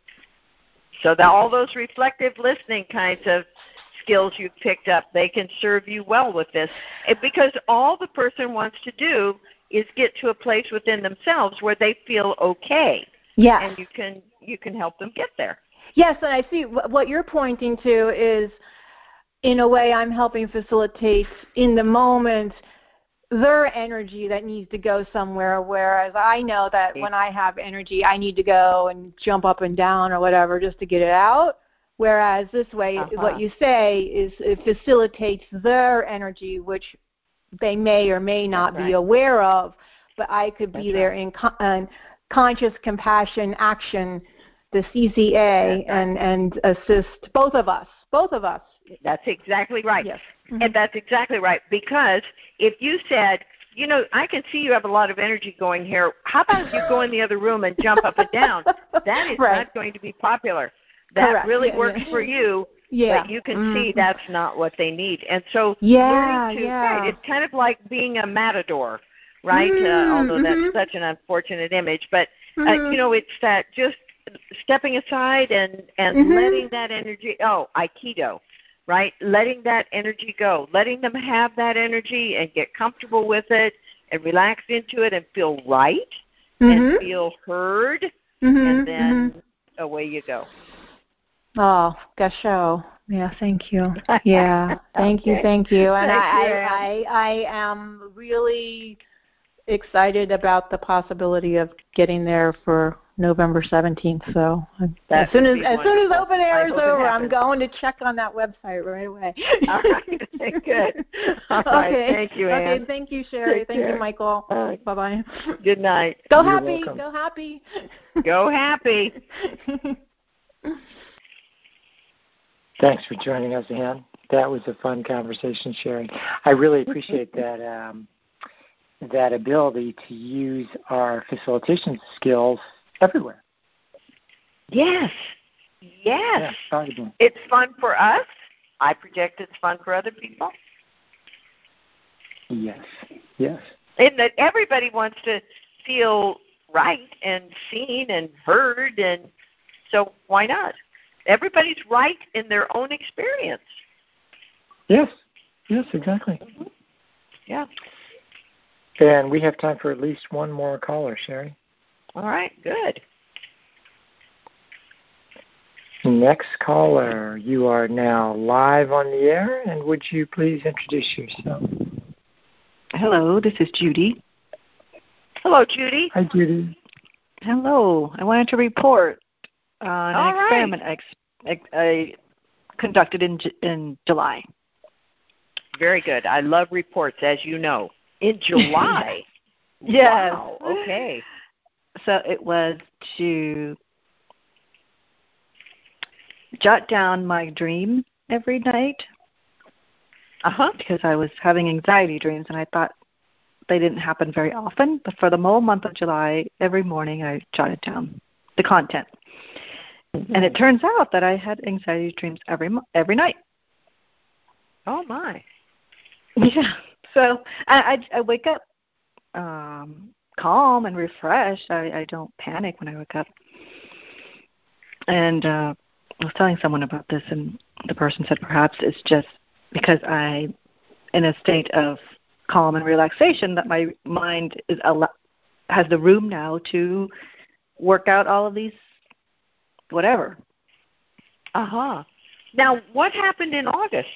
So that all those reflective listening kinds of skills you've picked up, they can serve you well with this, because all the person wants to do is get to a place within themselves where they feel okay. Yes. And you can you can help them get there. Yes, and I see what you're pointing to is, in a way, I'm helping facilitate in the moment their energy that needs to go somewhere, whereas I know that when I have energy, I need to go and jump up and down or whatever just to get it out. Whereas this way, uh-huh. what you say is it facilitates their energy, which they may or may not That's be right. aware of, but I could be That's there right. in con- uh, conscious compassion action, the C C A, right. and, and assist both of us, both of us. That's exactly right. Yes. Mm-hmm. And that's exactly right, because if you said, you know, I can see you have a lot of energy going here. How about if you go in the other room and jump up and down? That is right. not going to be popular. That Correct. really yeah, works yeah. for you, yeah. but you can mm-hmm. see that's not what they need. And so yeah, learning to, yeah. right, it's kind of like being a matador, right? Mm-hmm. Uh, although that's mm-hmm. such an unfortunate image. But, mm-hmm. uh, you know, it's that just stepping aside and, and mm-hmm. letting that energy, oh, Aikido, right? Letting that energy go, letting them have that energy and get comfortable with it and relax into it and feel right mm-hmm. and feel heard, mm-hmm. and then mm-hmm. away you go. Oh, gasho. Yeah, thank you. Yeah, thank okay. you, thank you. And thank I, you, I, I, I am really excited about the possibility of getting there for November seventeenth. So that as soon as as wonderful. soon as open air is over, I'm happens. going to check on that website right away. All right, good. All right, okay. thank you, Ann. Okay, thank you, Sherry. Take thank care. you, Michael. Uh, bye bye. Good night. Go You're happy. welcome. Go happy. Go happy. Thanks for joining us, Ann. That was a fun conversation, Sherry. I really appreciate that um, that ability to use our facilitation skills everywhere. Yes. Yes. Yeah, it's fun for us. I project it's fun for other people. Yes, yes. And that everybody wants to feel right and seen and heard, and so why not? Everybody's right in their own experience. Yes, yes, exactly. Mm-hmm. Yeah. And we have time for at least one more caller, Sherry. All right, good. Next caller, you are now live on the air, and would you please introduce yourself? Hello, this is Judy. Hello, Judy. Hi, Judy. Hello. I wanted to report on All an right. experiment I, ex- I conducted in in July. Very good. I love reports, as you know. In July? Yes. Wow, okay. So it was to jot down my dreams every night. Uh-huh. Because I was having anxiety dreams, and I thought they didn't happen very often. But for the whole month of July, every morning I jotted down the content. Mm-hmm. And it turns out that I had anxiety dreams every every night. Oh, my. Yeah. So I, I, I wake up um, calm and refreshed. I, I don't panic when I wake up. And uh, I was telling someone about this, and the person said perhaps it's just because I'm in a state of calm and relaxation that my mind is al- has the room now to work out all of these whatever. Uh-huh. Now, what happened in August?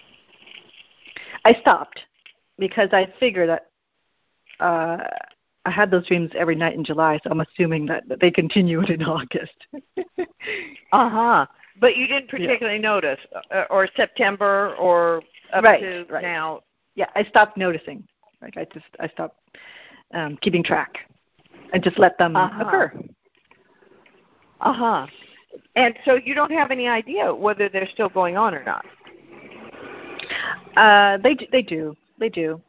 I stopped because I figured that uh, I had those dreams every night in July, so I'm assuming that, that they continued in August. Uh-huh. But you didn't particularly yeah. notice, uh, or September, or up right, to right. now? Yeah, I stopped noticing. Like I just, I stopped um, keeping track. I just let them uh-huh. occur. Uh-huh. And so you don't have any idea whether they're still going on or not? Uh, they they do. They do.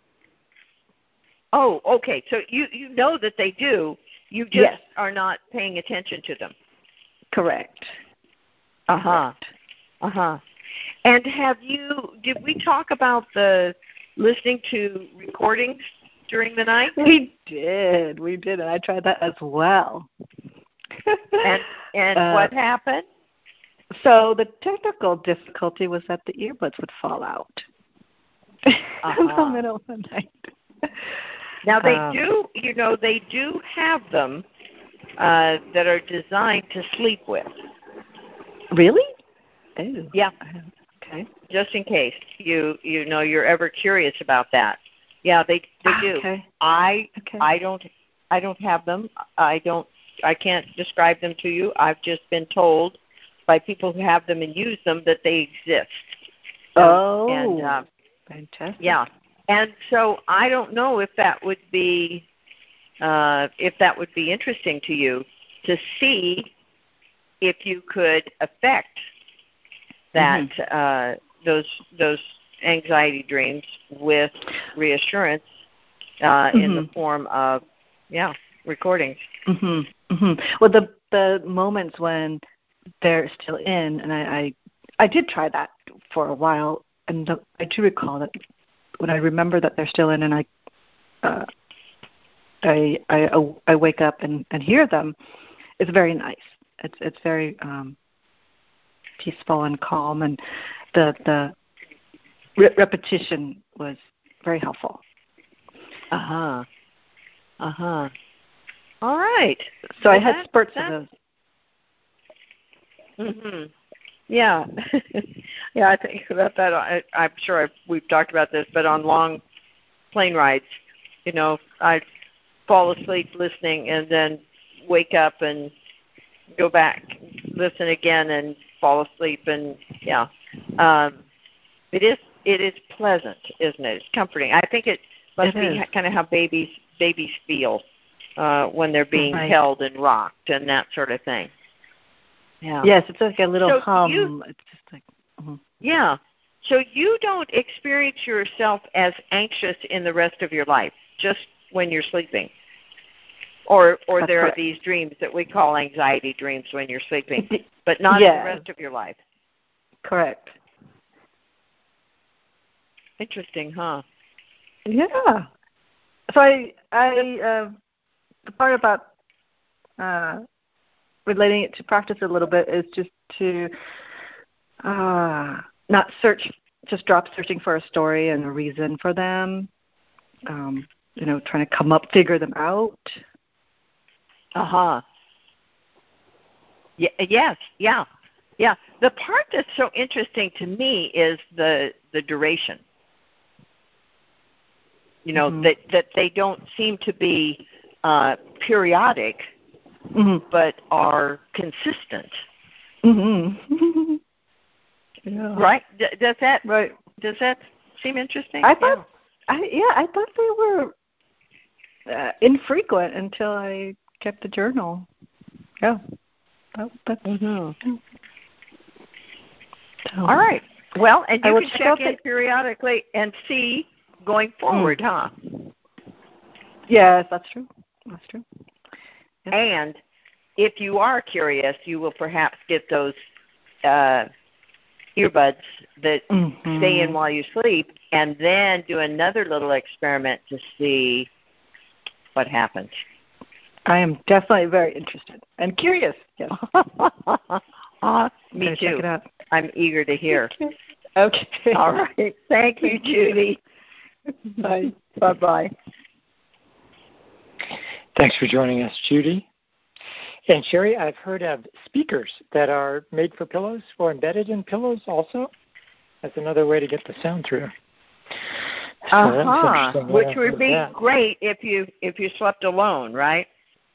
Oh, okay. So you, you know that they do. You just yes. are not paying attention to them. Correct. Uh-huh. Correct. Uh-huh. And have you, did we talk about the listening to recordings during the night? We did. We did. And I tried that as well. and and uh, what happened? So the technical difficulty was that the earbuds would fall out uh-huh. in the middle of the night. Now they um, do, you know, they do have them uh, that are designed to sleep with. Really? Oh. Yeah. Okay. Just in case you you know you're ever curious about that. Yeah, they they do. Okay. I okay. I don't I don't have them. I don't I can't describe them to you. I've just been told by people who have them and use them that they exist. So, oh, and, uh, fantastic. Yeah, and so I don't know if that would be uh, if that would be interesting to you to see if you could affect that mm-hmm. uh, those those anxiety dreams with reassurance uh, mm-hmm. in the form of yeah recordings. Mm-hmm. Mm-hmm. Well, the the moments when they're still in, and I, I I did try that for a while, and the, I do recall that when I remember that they're still in, and I uh, I, I I wake up and, and hear them, it's very nice. It's it's very um, peaceful and calm, and the the re- repetition was very helpful. Uh huh. Uh huh. All right. So well, I had that, spurts that, of those. Mhm. Yeah. yeah, I think about that. I, I'm sure I've, we've talked about this, but on long plane rides, you know, I fall asleep listening and then wake up and go back, listen again, and fall asleep, and yeah, um, it is it is pleasant, isn't it? It's comforting. I think it must it be is. kind of how babies babies feel uh, when they're being right. held and rocked and that sort of thing. Yeah. Yes, it's like a little so hum. You, it's just like uh-huh. Yeah. So you don't experience yourself as anxious in the rest of your life, just when you're sleeping. Or or That's there correct. are these dreams that we call anxiety dreams when you're sleeping, but not yeah. in the rest of your life. Correct. Interesting, huh? Yeah. So I, I, uh, the part about uh, relating it to practice a little bit is just to uh, not search, just drop searching for a story and a reason for them. Um, you know, trying to come up, figure them out. Uh huh. Yeah. Yes. Yeah. Yeah. The part that's so interesting to me is the the duration. You know, mm-hmm. that that they don't seem to be uh, periodic, mm-hmm. but are consistent. Mm-hmm. Yeah. Right? D- does that right? Does that seem interesting? I thought, yeah. I, yeah, I thought they were uh, infrequent until I kept the journal. Yeah. That, that's, mm-hmm. yeah. So, all right. Well, and you can check, check in the, periodically and see going forward, mm. huh? Yes, that's true. That's true. Yes. And if you are curious, you will perhaps get those uh, earbuds that mm-hmm. stay in while you sleep, and then do another little experiment to see what happens. I am definitely very interested and curious. Yes. uh, me too. Check it out. I'm eager to hear. Okay. All right. Thank you, Judy. Bye. Bye-bye. Thanks for joining us, Judy. And Sherry, I've heard of speakers that are made for pillows or embedded in pillows also. That's another way to get the sound through. So uh-huh. Which would be that. great if you if you slept alone, right?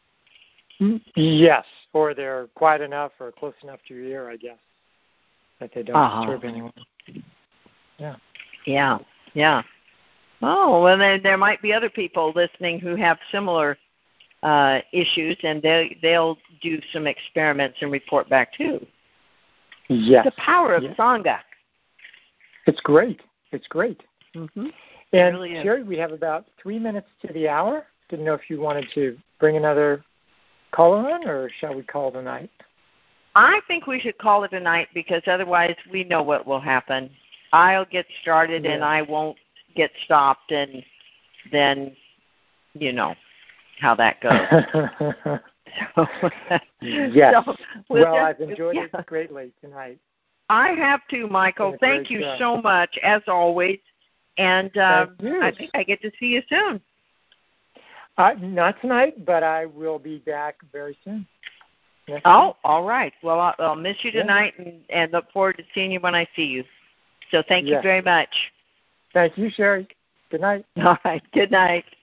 Yes, or they're quiet enough or close enough to your ear, I guess, that they don't uh-huh. disturb anyone. Yeah. Yeah, yeah. Oh, well, then there might be other people listening who have similar uh, issues, and they, they'll do some experiments and report back, too. Yes. The power of yes. Sangha. It's great. It's great. Mm-hmm. And, really Sherry, we have about three minutes to the hour. Didn't know if you wanted to bring another caller on, or shall we call it a night? I think we should call it a night, because otherwise we know what will happen. I'll get started, yeah. and I won't get stopped, and then, you know, how that goes. so, yes. So we'll well, just, I've enjoyed yeah. it greatly tonight. I have too, Michael. Thank you show. so much, as always. And um, I think I get to see you soon. Uh, not tonight, but I will be back very soon. Next oh, week. all right. Well, I'll, I'll miss you tonight, yeah. and, and look forward to seeing you when I see you. So thank yes. you very much. Thank you, Sherry. Good night. All right. Good night.